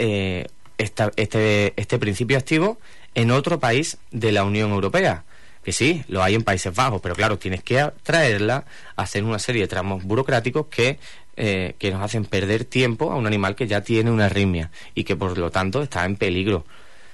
este principio activo en otro país de la Unión Europea, que sí, lo hay en Países Bajos, pero claro, tienes que traerla, hacer una serie de tramos burocráticos que nos hacen perder tiempo a un animal que ya tiene una arritmia y que por lo tanto está en peligro.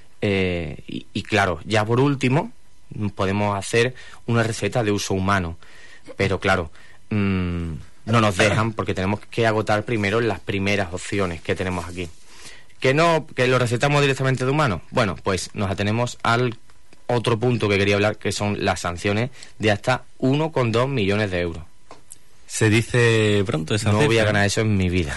Y claro, ya por último podemos hacer una receta de uso humano, pero claro, no nos dejan porque tenemos que agotar primero las primeras opciones que tenemos aquí. ¿Que lo recetamos directamente de humano? Bueno, pues nos atenemos al otro punto que quería hablar, que son las sanciones de hasta 1,2 millones de euros. Se dice pronto esa No cifra. voy a ganar eso en mi vida.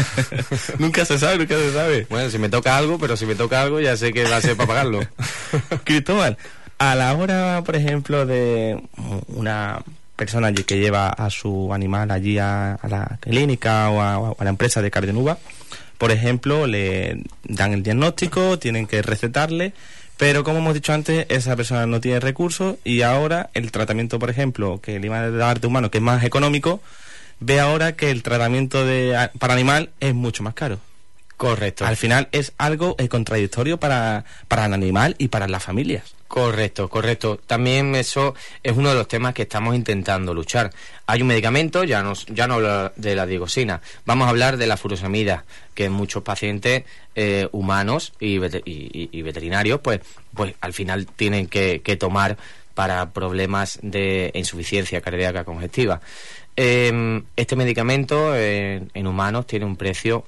Nunca se sabe. Bueno, si me toca algo, ya sé que va a ser para pagarlo. Cristóbal, a la hora, por ejemplo, de una persona allí que lleva a su animal allí a la clínica o a la empresa de Cardionuba, por ejemplo, le dan el diagnóstico, tienen que recetarle, pero como hemos dicho antes, esa persona no tiene recursos y ahora el tratamiento, por ejemplo, que le iban a dar de humano, que es más económico, ve ahora que el tratamiento para animal es mucho más caro. Correcto. Al final es algo contradictorio para el animal y para las familias. Correcto. También eso es uno de los temas que estamos intentando luchar. Hay un medicamento, ya no hablo de la digoxina, vamos a hablar de la furosemida, que muchos pacientes humanos y veterinarios pues al final tienen que tomar para problemas de insuficiencia cardíaca congestiva. Este medicamento en humanos tiene un precio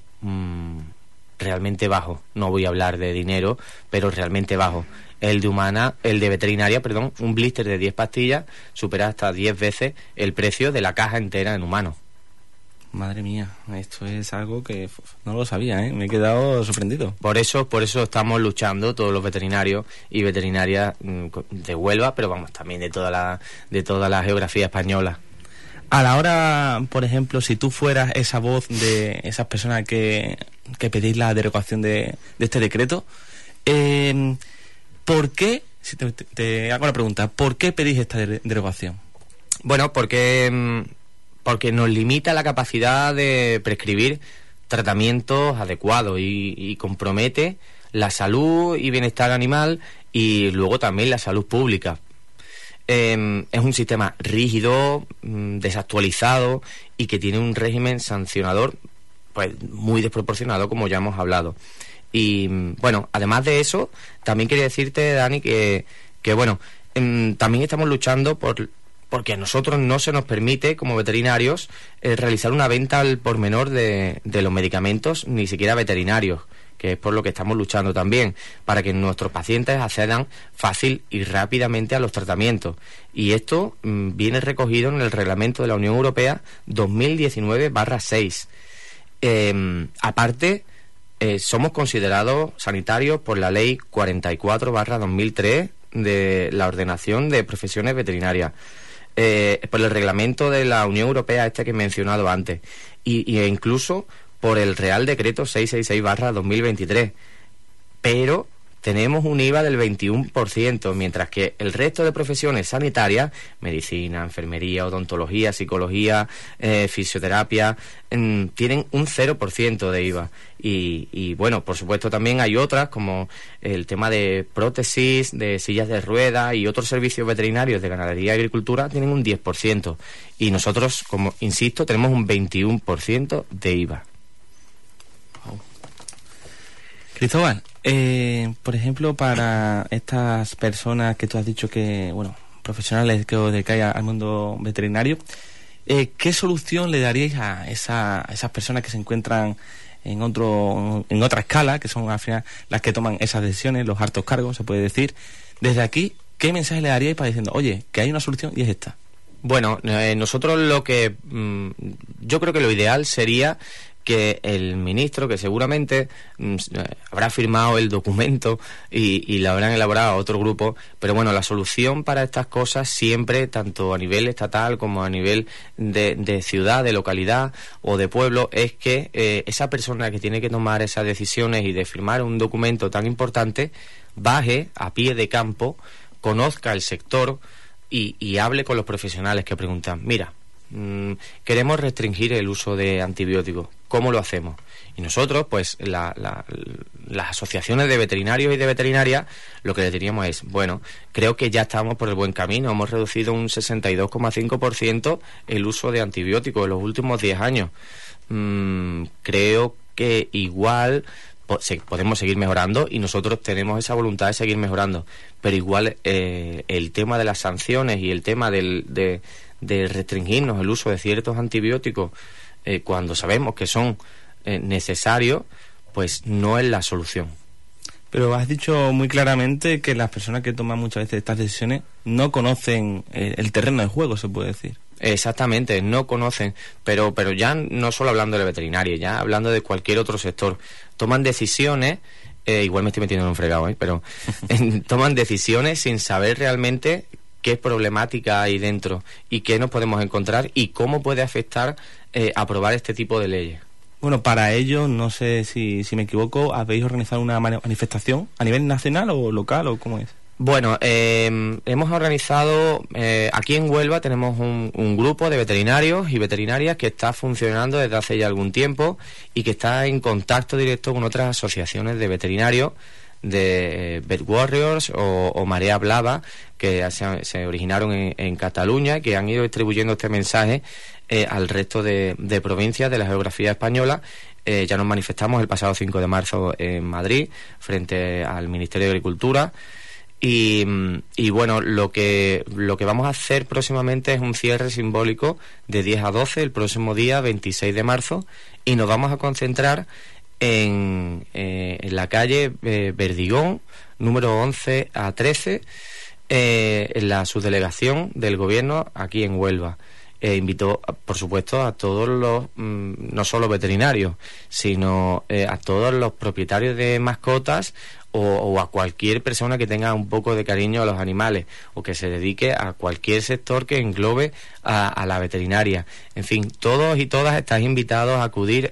realmente bajo. No voy a hablar de dinero, pero realmente bajo. El de veterinaria, un blister de 10 pastillas supera hasta 10 veces el precio de la caja entera en humanos. Madre mía, esto es algo que no lo sabía, me he quedado sorprendido. Por eso estamos luchando todos los veterinarios y veterinarias de Huelva, pero vamos, también de toda la geografía española. A la hora, por ejemplo, si tú fueras esa voz de esas personas que pedís la derogación de este decreto, ¿por qué Si te hago una pregunta, ¿por qué pedís esta derogación? Bueno, porque nos limita la capacidad de prescribir tratamientos adecuados y compromete la salud y bienestar animal y luego también la salud pública. Es un sistema rígido, desactualizado y que tiene un régimen sancionador pues muy desproporcionado, como ya hemos hablado. Y bueno, además de eso, también quería decirte, Dani, que bueno, también estamos luchando porque a nosotros no se nos permite, como veterinarios, realizar una venta al por menor de los medicamentos, ni siquiera veterinarios, que es por lo que estamos luchando también, para que nuestros pacientes accedan fácil y rápidamente a los tratamientos. Y esto viene recogido en el reglamento de la Unión Europea 2019/6. Aparte, somos considerados sanitarios por la Ley 44/2003 de la Ordenación de Profesiones Veterinarias, por el reglamento de la Unión Europea que he mencionado antes, e incluso por el Real Decreto 666/2023. Pero tenemos un IVA del 21%, mientras que el resto de profesiones sanitarias, medicina, enfermería, odontología, psicología, fisioterapia, tienen un 0% de IVA. Y bueno, por supuesto también hay otras, como el tema de prótesis, de sillas de ruedas y otros servicios veterinarios de ganadería y agricultura, tienen un 10%. Y nosotros, como insisto, tenemos un 21% de IVA. Cristóbal, por ejemplo, para estas personas que tú has dicho que, bueno, profesionales que os dedicáis al mundo veterinario, ¿qué solución le daríais a esas personas que se encuentran en otra escala, que son al final las que toman esas decisiones, los altos cargos, se puede decir? Desde aquí, ¿qué mensaje le daríais para diciendo, oye, que hay una solución y es esta? Bueno, nosotros yo creo que lo ideal sería que el ministro, que seguramente habrá firmado el documento y lo habrán elaborado a otro grupo, pero bueno, la solución para estas cosas siempre, tanto a nivel estatal como a nivel de ciudad, de localidad o de pueblo, es que esa persona que tiene que tomar esas decisiones y de firmar un documento tan importante, baje a pie de campo, conozca el sector y hable con los profesionales que preguntan, mira, queremos restringir el uso de antibióticos, ¿cómo lo hacemos? Y nosotros, pues las asociaciones de veterinarios y de veterinarias, lo que le diríamos es, bueno, creo que ya estamos por el buen camino, hemos reducido un 62,5% el uso de antibióticos en los últimos 10 años. Creo que igual podemos seguir mejorando y nosotros tenemos esa voluntad de seguir mejorando, pero igual el tema de las sanciones y el tema de restringirnos el uso de ciertos antibióticos cuando sabemos que son necesarios, pues no es la solución. Pero has dicho muy claramente que las personas que toman muchas veces estas decisiones no conocen el terreno de juego, se puede decir. Exactamente, no conocen, pero ya no solo hablando de veterinaria, ya hablando de cualquier otro sector, toman decisiones, igual me estoy metiendo en un fregado, pero toman decisiones sin saber realmente qué problemática hay dentro y qué nos podemos encontrar y cómo puede afectar aprobar este tipo de leyes. Bueno, para ello, no sé si me equivoco, ¿habéis organizado una manifestación a nivel nacional o local o cómo es? Bueno, hemos organizado, aquí en Huelva tenemos un grupo de veterinarios y veterinarias que está funcionando desde hace ya algún tiempo y que está en contacto directo con otras asociaciones de veterinarios, de Vet Warriors o Marea Blava, que se originaron en Cataluña, que han ido distribuyendo este mensaje al resto de provincias de la geografía española. Ya nos manifestamos el pasado 5 de marzo en Madrid, frente al Ministerio de Agricultura. Y bueno, lo que vamos a hacer próximamente es un cierre simbólico de 10 a 12 el próximo día 26 de marzo y nos vamos a concentrar en la calle Verdigón, número 11 a 13, en la subdelegación del gobierno aquí en Huelva. Invitó, por supuesto, a todos los, no solo veterinarios, sino a todos los propietarios de mascotas o a cualquier persona que tenga un poco de cariño a los animales o que se dedique a cualquier sector que englobe a la veterinaria. En fin, todos y todas estáis invitados a acudir a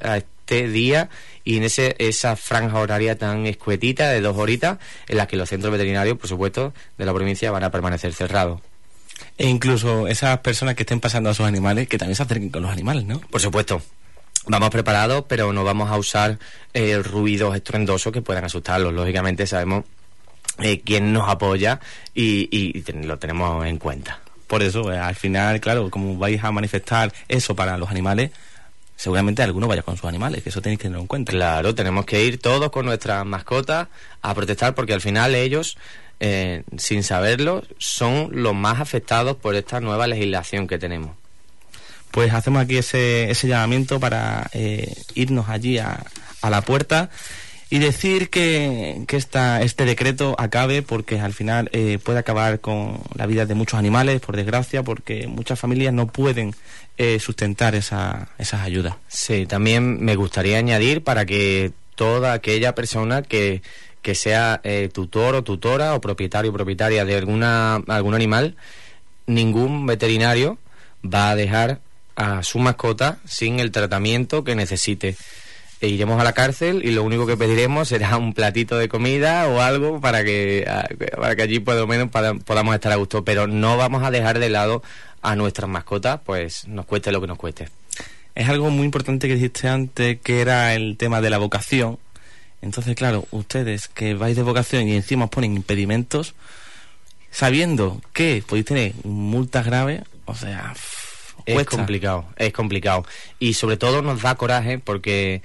este día y en esa franja horaria tan escuetita de 2 horitas en las que los centros veterinarios, por supuesto, de la provincia van a permanecer cerrados. E incluso esas personas que estén pasando a sus animales, que también se acerquen con los animales, ¿no? Por supuesto. Vamos preparados, pero no vamos a usar ruidos estruendosos que puedan asustarlos. Lógicamente sabemos quién nos apoya y lo tenemos en cuenta. Por eso, al final, claro, como vais a manifestar eso para los animales, seguramente alguno vaya con sus animales, que eso tenéis que tenerlo en cuenta. Claro, tenemos que ir todos con nuestras mascotas a protestar, porque al final ellos, sin saberlo, son los más afectados por esta nueva legislación que tenemos. Pues hacemos aquí ese llamamiento para irnos allí a la puerta y decir que este decreto acabe, porque al final puede acabar con la vida de muchos animales, por desgracia, porque muchas familias no pueden sustentar esas ayudas. Sí, también me gustaría añadir para que toda aquella persona que sea tutor o tutora o propietario o propietaria de algún animal, ningún veterinario va a dejar a su mascota sin el tratamiento que necesite. Iremos a la cárcel y lo único que pediremos será un platito de comida o algo para que allí por lo menos podamos estar a gusto, pero no vamos a dejar de lado a nuestras mascotas, pues nos cueste lo que nos cueste. Es algo muy importante que dijiste antes, que era el tema de la vocación. Entonces, claro, ustedes que vais de vocación y encima os ponen impedimentos, sabiendo que podéis tener multas graves, o sea, es complicado. Y sobre todo nos da coraje porque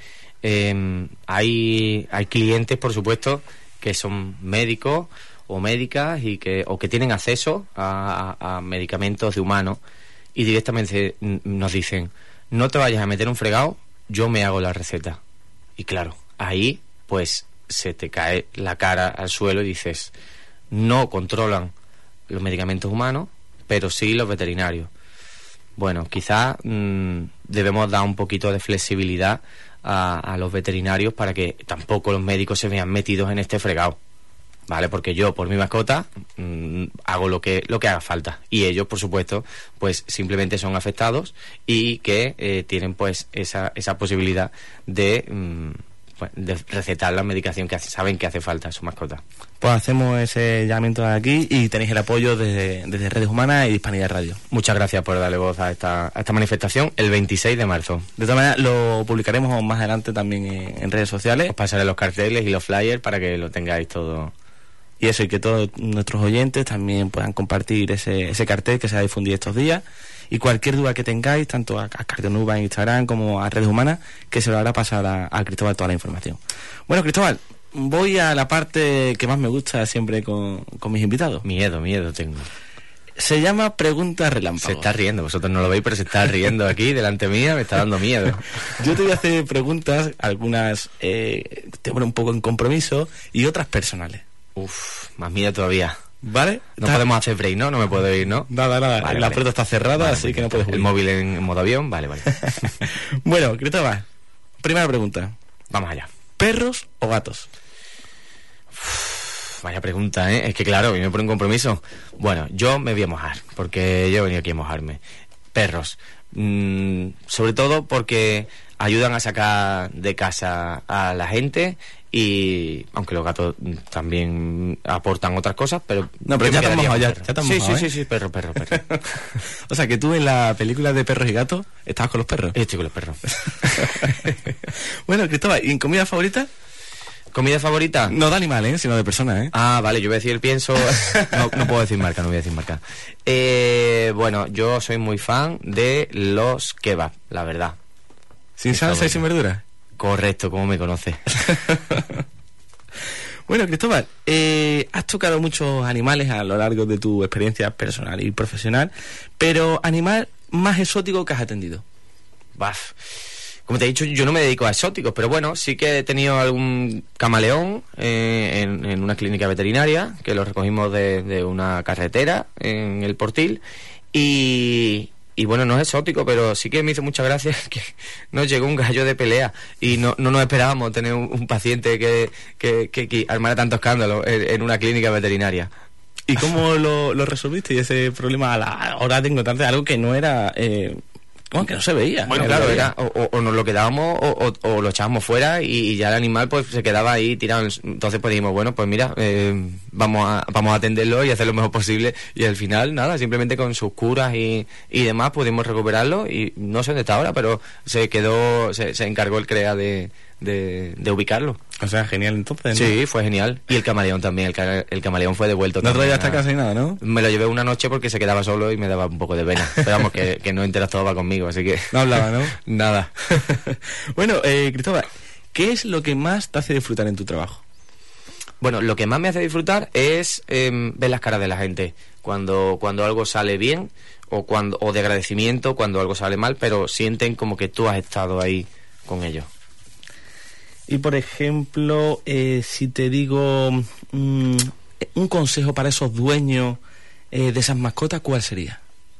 hay clientes, por supuesto, que son médicos o médicas o que tienen acceso a medicamentos de humanos y directamente nos dicen: no te vayas a meter un fregado, yo me hago la receta. Y claro, ahí pues se te cae la cara al suelo y dices: no controlan los medicamentos humanos, pero sí los veterinarios. Bueno, quizás debemos dar un poquito de flexibilidad a los veterinarios para que tampoco los médicos se vean metidos en este fregado, ¿vale? Porque yo, por mi mascota, hago lo que haga falta. Y ellos, por supuesto, pues simplemente son afectados y que tienen pues esa posibilidad de recetar la medicación que saben que hace falta a su mascota. Pues hacemos ese llamamiento de aquí y tenéis el apoyo desde Redes Humanas y Hispanidad Radio. Muchas gracias por darle voz a esta manifestación el 26 de marzo. De todas maneras, lo publicaremos más adelante también en redes sociales. Os pasaré los carteles y los flyers para que lo tengáis todo. Y eso, y que todos nuestros oyentes también puedan compartir ese cartel que se va a difundir estos días. Y cualquier duda que tengáis, tanto a Cartonuba en Instagram como a Redes Humanas, que se lo hará pasar a Cristóbal toda la información. Bueno, Cristóbal, voy a la parte que más me gusta siempre con mis invitados. Miedo tengo. Se llama Preguntas Relámpago. Se está riendo, vosotros no lo veis, pero se está riendo aquí delante mía, me está dando miedo. Yo te voy a hacer preguntas, algunas te ponen un poco en compromiso y otras personales. Uf, más miedo todavía. ¿Vale? No podemos hacer break, ¿no? No me puedo ir, ¿no? Nada. Vale, la puerta está cerrada, vale, así que no puedes huir. El móvil en modo avión, vale. Bueno, Cristóbal, primera pregunta. Vamos allá. ¿Perros o gatos? Vaya pregunta, ¿eh? Es que claro, me pone un compromiso. Bueno, yo me voy a mojar, porque yo he venido aquí a mojarme. Perros. Sobre todo porque ayudan a sacar de casa a la gente, y aunque los gatos también aportan otras cosas, pero... No, pero ya te has mojado, ya te has mojado, Sí, perro. O sea, que tú en la película de Perros y Gatos estabas con los perros. Estoy con los perros. Bueno, Cristóbal, ¿y en comida favorita? ¿Comida favorita? No de animales, sino de personas, ¿eh? Ah, vale, yo voy a decir el pienso... No puedo decir marca, no voy a decir marca. Bueno, yo soy muy fan de los kebab, la verdad. ¿Sin salsa y sin verdura? Correcto, ¿cómo me conoces? Bueno, Cristóbal, has tocado muchos animales a lo largo de tu experiencia personal y profesional, pero ¿animal más exótico que has atendido? Baf. Como te he dicho, yo no me dedico a exóticos, pero bueno, sí que he tenido algún camaleón en una clínica veterinaria, que lo recogimos de una carretera en el Portil, y bueno, no es exótico, pero sí que me hizo mucha gracia que nos llegó un gallo de pelea y no nos esperábamos tener un paciente que armara tanto escándalo en una clínica veterinaria. ¿Y cómo lo resolviste? Y ese problema a la hora de encontrarte algo que no era Bueno, que no se veía. Bueno, claro, era o nos lo quedábamos o lo echábamos fuera y ya el animal pues se quedaba ahí tirado. Entonces pues dijimos, bueno, pues mira, vamos a atenderlo y hacer lo mejor posible. Y al final, nada, simplemente con sus curas y demás pudimos recuperarlo y no sé dónde está ahora, pero se encargó el CREA de ubicarlo. O sea, genial entonces, ¿no? Sí, fue genial. Y el camaleón también, el camaleón fue devuelto. No también. traía hasta casa ni nada, ¿no? Me lo llevé una noche porque se quedaba solo y me daba un poco de pena. Pero vamos, que no interactuaba conmigo, así que... No hablaba, ¿no? Nada. Bueno, Cristóbal, ¿qué es lo que más te hace disfrutar en tu trabajo? Bueno, lo que más me hace disfrutar es ver las caras de la gente. Cuando algo sale bien o de agradecimiento, cuando algo sale mal, pero sienten como que tú has estado ahí con ellos. Y por ejemplo, si te digo un consejo para esos dueños de esas mascotas, ¿cuál sería?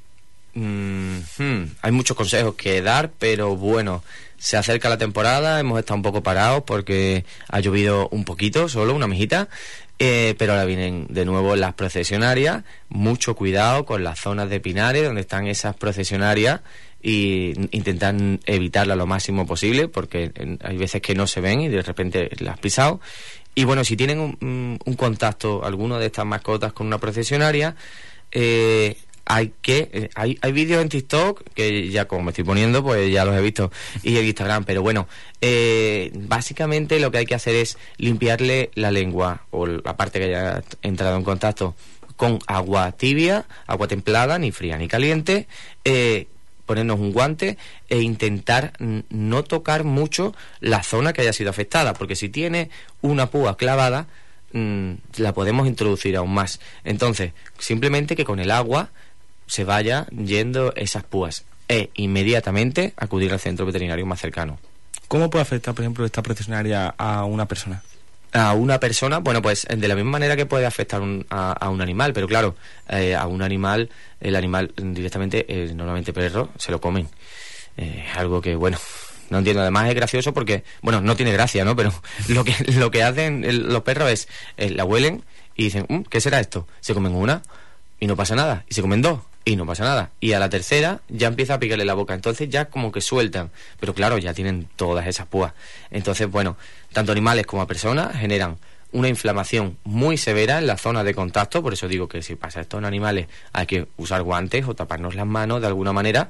Hay muchos consejos que dar, pero bueno, se acerca la temporada, hemos estado un poco parados porque ha llovido un poquito, solo una mijita, pero ahora vienen de nuevo las procesionarias. Mucho cuidado con las zonas de pinares donde están esas procesionarias y intentar evitarla lo máximo posible porque hay veces que no se ven y de repente las has pisado. Y bueno, si tienen un contacto alguno de estas mascotas con una procesionaria, hay vídeos en TikTok que ya como me estoy poniendo pues ya los he visto, y en Instagram, pero bueno, básicamente lo que hay que hacer es limpiarle la lengua o la parte que haya entrado en contacto con agua tibia, agua templada, ni fría ni caliente, ponernos un guante e intentar no tocar mucho la zona que haya sido afectada, porque si tiene una púa clavada la podemos introducir aún más. Entonces, simplemente que con el agua se vaya yendo esas púas e inmediatamente acudir al centro veterinario más cercano. ¿Cómo puede afectar, por ejemplo, esta procesionaria a una persona? A una persona, bueno, pues de la misma manera que puede afectar a un animal, pero claro, a un animal, el animal directamente, normalmente perro, se lo comen. Algo que, bueno, no entiendo. Además es gracioso porque, bueno, no tiene gracia, ¿no? Pero lo que hacen los perros es, la huelen y dicen, ¿qué será esto? Se comen una y no pasa nada, y se comen dos y no pasa nada, y a la tercera ya empieza a picarle la boca, entonces ya como que sueltan, pero claro, ya tienen todas esas púas. Entonces, bueno, tanto animales como personas generan una inflamación muy severa en la zona de contacto. Por eso digo que si pasa esto en animales hay que usar guantes o taparnos las manos de alguna manera,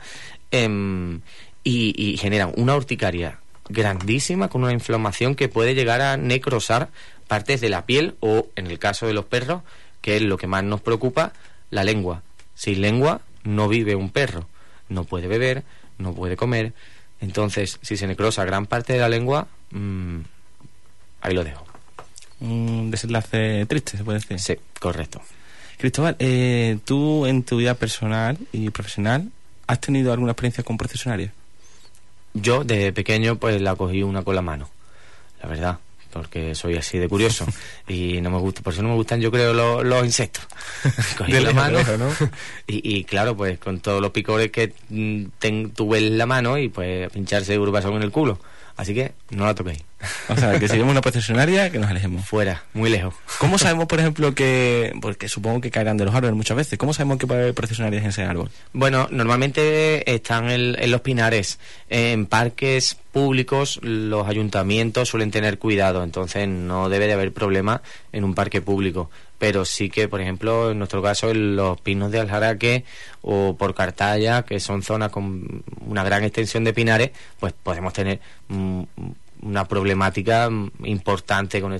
y generan una urticaria grandísima con una inflamación que puede llegar a necrosar partes de la piel o, en el caso de los perros, que es lo que más nos preocupa, la lengua. Sin lengua no vive un perro, no puede beber, no puede comer. Entonces, si se necrosa gran parte de la lengua, ahí lo dejo. Un desenlace triste, se puede decir. Sí, correcto. Cristóbal, tú en tu vida personal y profesional, ¿has tenido alguna experiencia con procesionarias? Yo, desde pequeño, pues la cogí una con la mano, la verdad, porque soy así de curioso y no me gusta, por eso no me gustan, yo creo, los insectos. Cogí la mano, ¿no? y claro, pues con todos los picores que tú ves en la mano y pues pincharse urbasón en el culo. Así que no la toquéis. O sea, que si vemos una procesionaria, que nos alejemos. Fuera, muy lejos. ¿Cómo sabemos, por ejemplo, porque supongo que caerán de los árboles muchas veces, ¿cómo sabemos que puede haber procesionarias en ese árbol? Bueno, normalmente están en los pinares. En parques públicos los ayuntamientos suelen tener cuidado, entonces no debe de haber problema en un parque público. Pero sí que, por ejemplo, en nuestro caso, en los pinos de Aljaraque o por Cartaya, que son zonas con una gran extensión de pinares, pues podemos tener una problemática importante con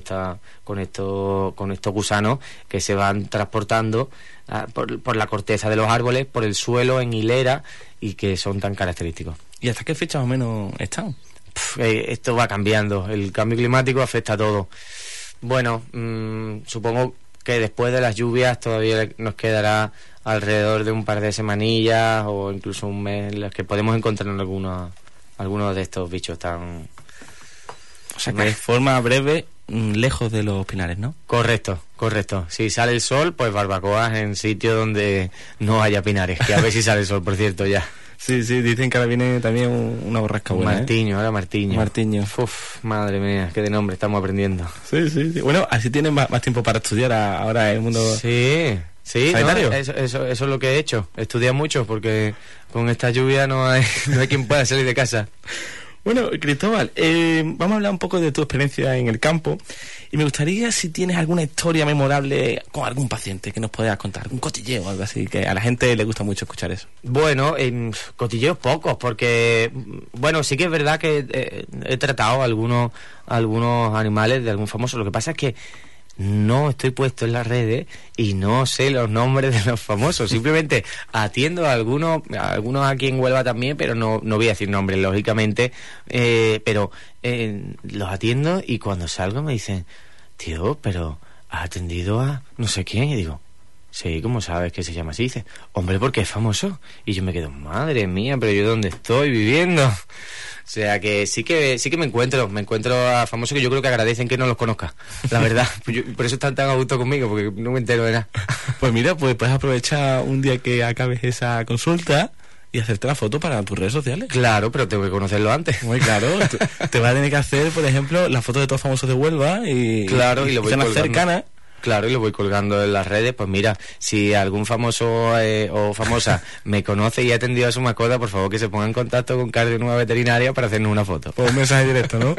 estos gusanos que se van transportando por la corteza de los árboles, por el suelo, en hilera, y que son tan característicos. ¿Y hasta qué fecha más o menos están? Esto va cambiando, el cambio climático afecta a todo. Bueno, supongo que después de las lluvias todavía nos quedará alrededor de un par de semanillas o incluso un mes en las que podemos encontrar algunos de estos bichos tan... O sea, que de forma breve, lejos de los pinares, ¿no? Correcto. Si sale el sol, pues barbacoas en sitios donde no haya pinares, que a ver si sale el sol, por cierto, ya. Sí, dicen que ahora viene también una borrasca buena. Martiño. Uf, madre mía, qué de nombre estamos aprendiendo. Sí. Bueno, así tienen más tiempo para estudiar ahora el mundo. Sí. Sí, sanitario. No, eso es lo que he hecho. Estudiar mucho porque con esta lluvia no hay quien pueda salir de casa. Bueno, Cristóbal, vamos a hablar un poco de tu experiencia en el campo y me gustaría si tienes alguna historia memorable con algún paciente que nos puedas contar, algún cotilleo o algo así, que a la gente le gusta mucho escuchar eso. Bueno, cotilleos pocos, porque, bueno, sí que es verdad que he tratado algunos animales de algún famoso. Lo que pasa es que no estoy puesto en las redes y no sé los nombres de los famosos. Simplemente atiendo a algunos aquí en Huelva también, pero no voy a decir nombres, lógicamente. Pero los atiendo y cuando salgo me dicen, tío, pero ¿has atendido a no sé quién? Y digo, sí, ¿cómo sabes que se llama así? Dice, hombre, porque es famoso. Y yo me quedo, madre mía, pero ¿yo dónde estoy viviendo? O sea que sí que me encuentro a famosos que yo creo que agradecen que no los conozca, la verdad. Por eso están tan a gusto conmigo, porque no me entero de nada. Pues mira, pues puedes aprovechar un día que acabes esa consulta y hacerte la foto para tus redes sociales. Claro, pero tengo que conocerlo antes. Muy claro, te vas a tener que hacer, por ejemplo, la foto de todos los famosos de Huelva y claro, y lo voy colgando. Cercanas. Claro, y lo voy colgando en las redes. Pues mira, si algún famoso o famosa me conoce y ha atendido a su mascota, por favor que se ponga en contacto con Cardio Nueva Veterinaria para hacernos una foto. Pues un mensaje directo, ¿no?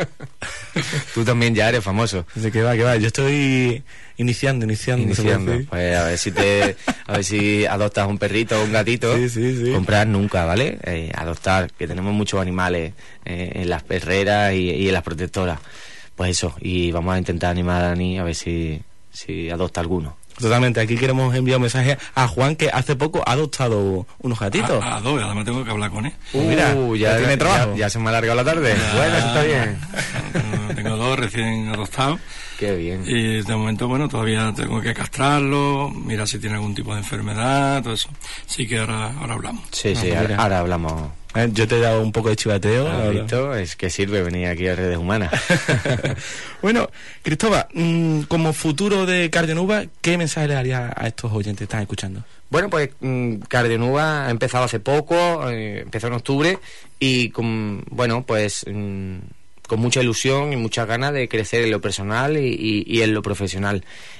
Tú también ya eres famoso. Dice que va. Yo estoy iniciando. Pues a ver si adoptas un perrito o un gatito. Sí. Comprar nunca, ¿vale? Adoptar, que tenemos muchos animales en las perreras y en las protectoras. Pues eso, y vamos a intentar animar a Dani a ver si adopta alguno. Totalmente, aquí queremos enviar un mensaje a Juan, que hace poco ha adoptado unos gatitos. A dos, además tengo que hablar con él. Mira, ya tiene trabajo. Ya se me ha alargado la tarde. Bueno, eso está bien. Tengo dos recién adoptados. Qué bien. Y de momento, bueno, todavía tengo que castrarlo, mira si tiene algún tipo de enfermedad, todo eso. Sí que ahora hablamos. Sí, ahora hablamos. Yo te he dado un poco de chivateo. ¿Has visto? Es que sirve venir aquí a Redes Humanas. Bueno, Cristóbal, como futuro de Cardionuba, ¿qué mensaje le darías a estos oyentes que están escuchando? Bueno, pues Cardionuba ha empezado hace poco, empezó en octubre y con mucha ilusión y muchas ganas de crecer en lo personal y en lo profesional.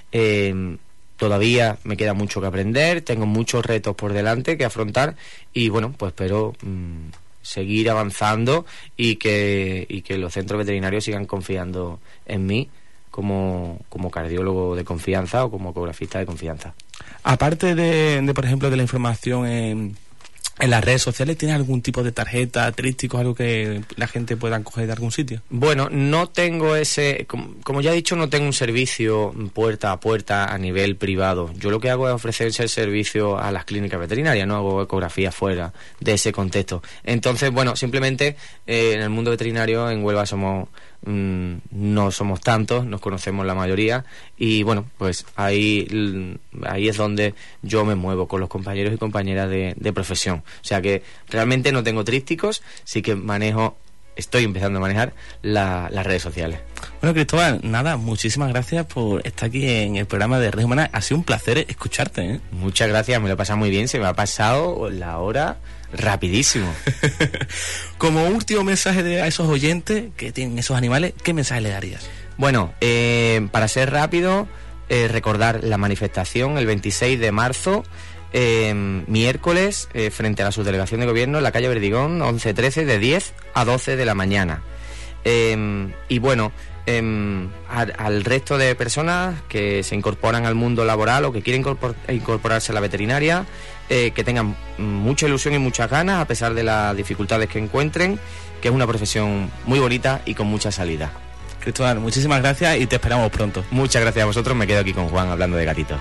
Todavía me queda mucho que aprender, tengo muchos retos por delante que afrontar y bueno, pues espero seguir avanzando y que los centros veterinarios sigan confiando en mí como cardiólogo de confianza o como ecografista de confianza. Aparte de por ejemplo, de la información en las redes sociales, ¿tienes algún tipo de tarjeta, trípticos, algo que la gente pueda coger de algún sitio? Bueno, no tengo como ya he dicho, no tengo un servicio puerta a puerta a nivel privado. Yo lo que hago es ofrecer ese servicio a las clínicas veterinarias, no hago ecografía fuera de ese contexto. Entonces, bueno, simplemente en el mundo veterinario en Huelva no somos tantos, nos conocemos la mayoría y bueno, pues ahí es donde yo me muevo con los compañeros y compañeras de profesión. O sea que realmente no tengo trípticos, sí que estoy empezando a manejar las redes sociales. Bueno, Cristóbal, nada, muchísimas gracias por estar aquí en el programa de Redes Humanas. Ha sido un placer escucharte, ¿eh? Muchas gracias, me lo he pasado muy bien, se me ha pasado la hora rapidísimo. Como último mensaje a esos oyentes que tienen esos animales, ¿qué mensaje le darías? Bueno, para ser rápido, recordar la manifestación el 26 de marzo, miércoles, frente a la subdelegación de gobierno en la calle Verdigón, 11-13, de 10 a 12 de la mañana. Y bueno, al resto de personas que se incorporan al mundo laboral o que quieren incorporarse a la veterinaria, que tengan mucha ilusión y muchas ganas a pesar de las dificultades que encuentren, que es una profesión muy bonita y con mucha salida. Cristóbal, muchísimas gracias y te esperamos pronto. Muchas gracias a vosotros, me quedo aquí con Juan hablando de gatitos.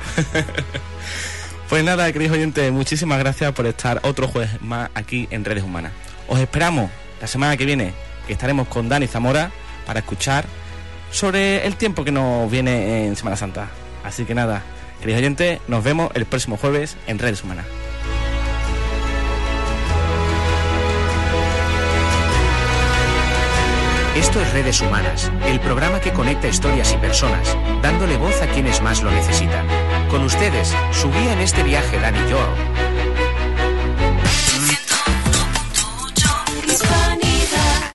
Pues nada, queridos oyentes, muchísimas gracias por estar otro jueves más aquí en Redes Humanas. Os esperamos la semana que viene, que estaremos con Dani Zamora para escuchar sobre el tiempo que nos viene en Semana Santa. Así que nada, queridos oyentes, nos vemos el próximo jueves en Redes Humanas. Esto es Redes Humanas, el programa que conecta historias y personas, dándole voz a quienes más lo necesitan. Con ustedes, su guía en este viaje, Dani Joao.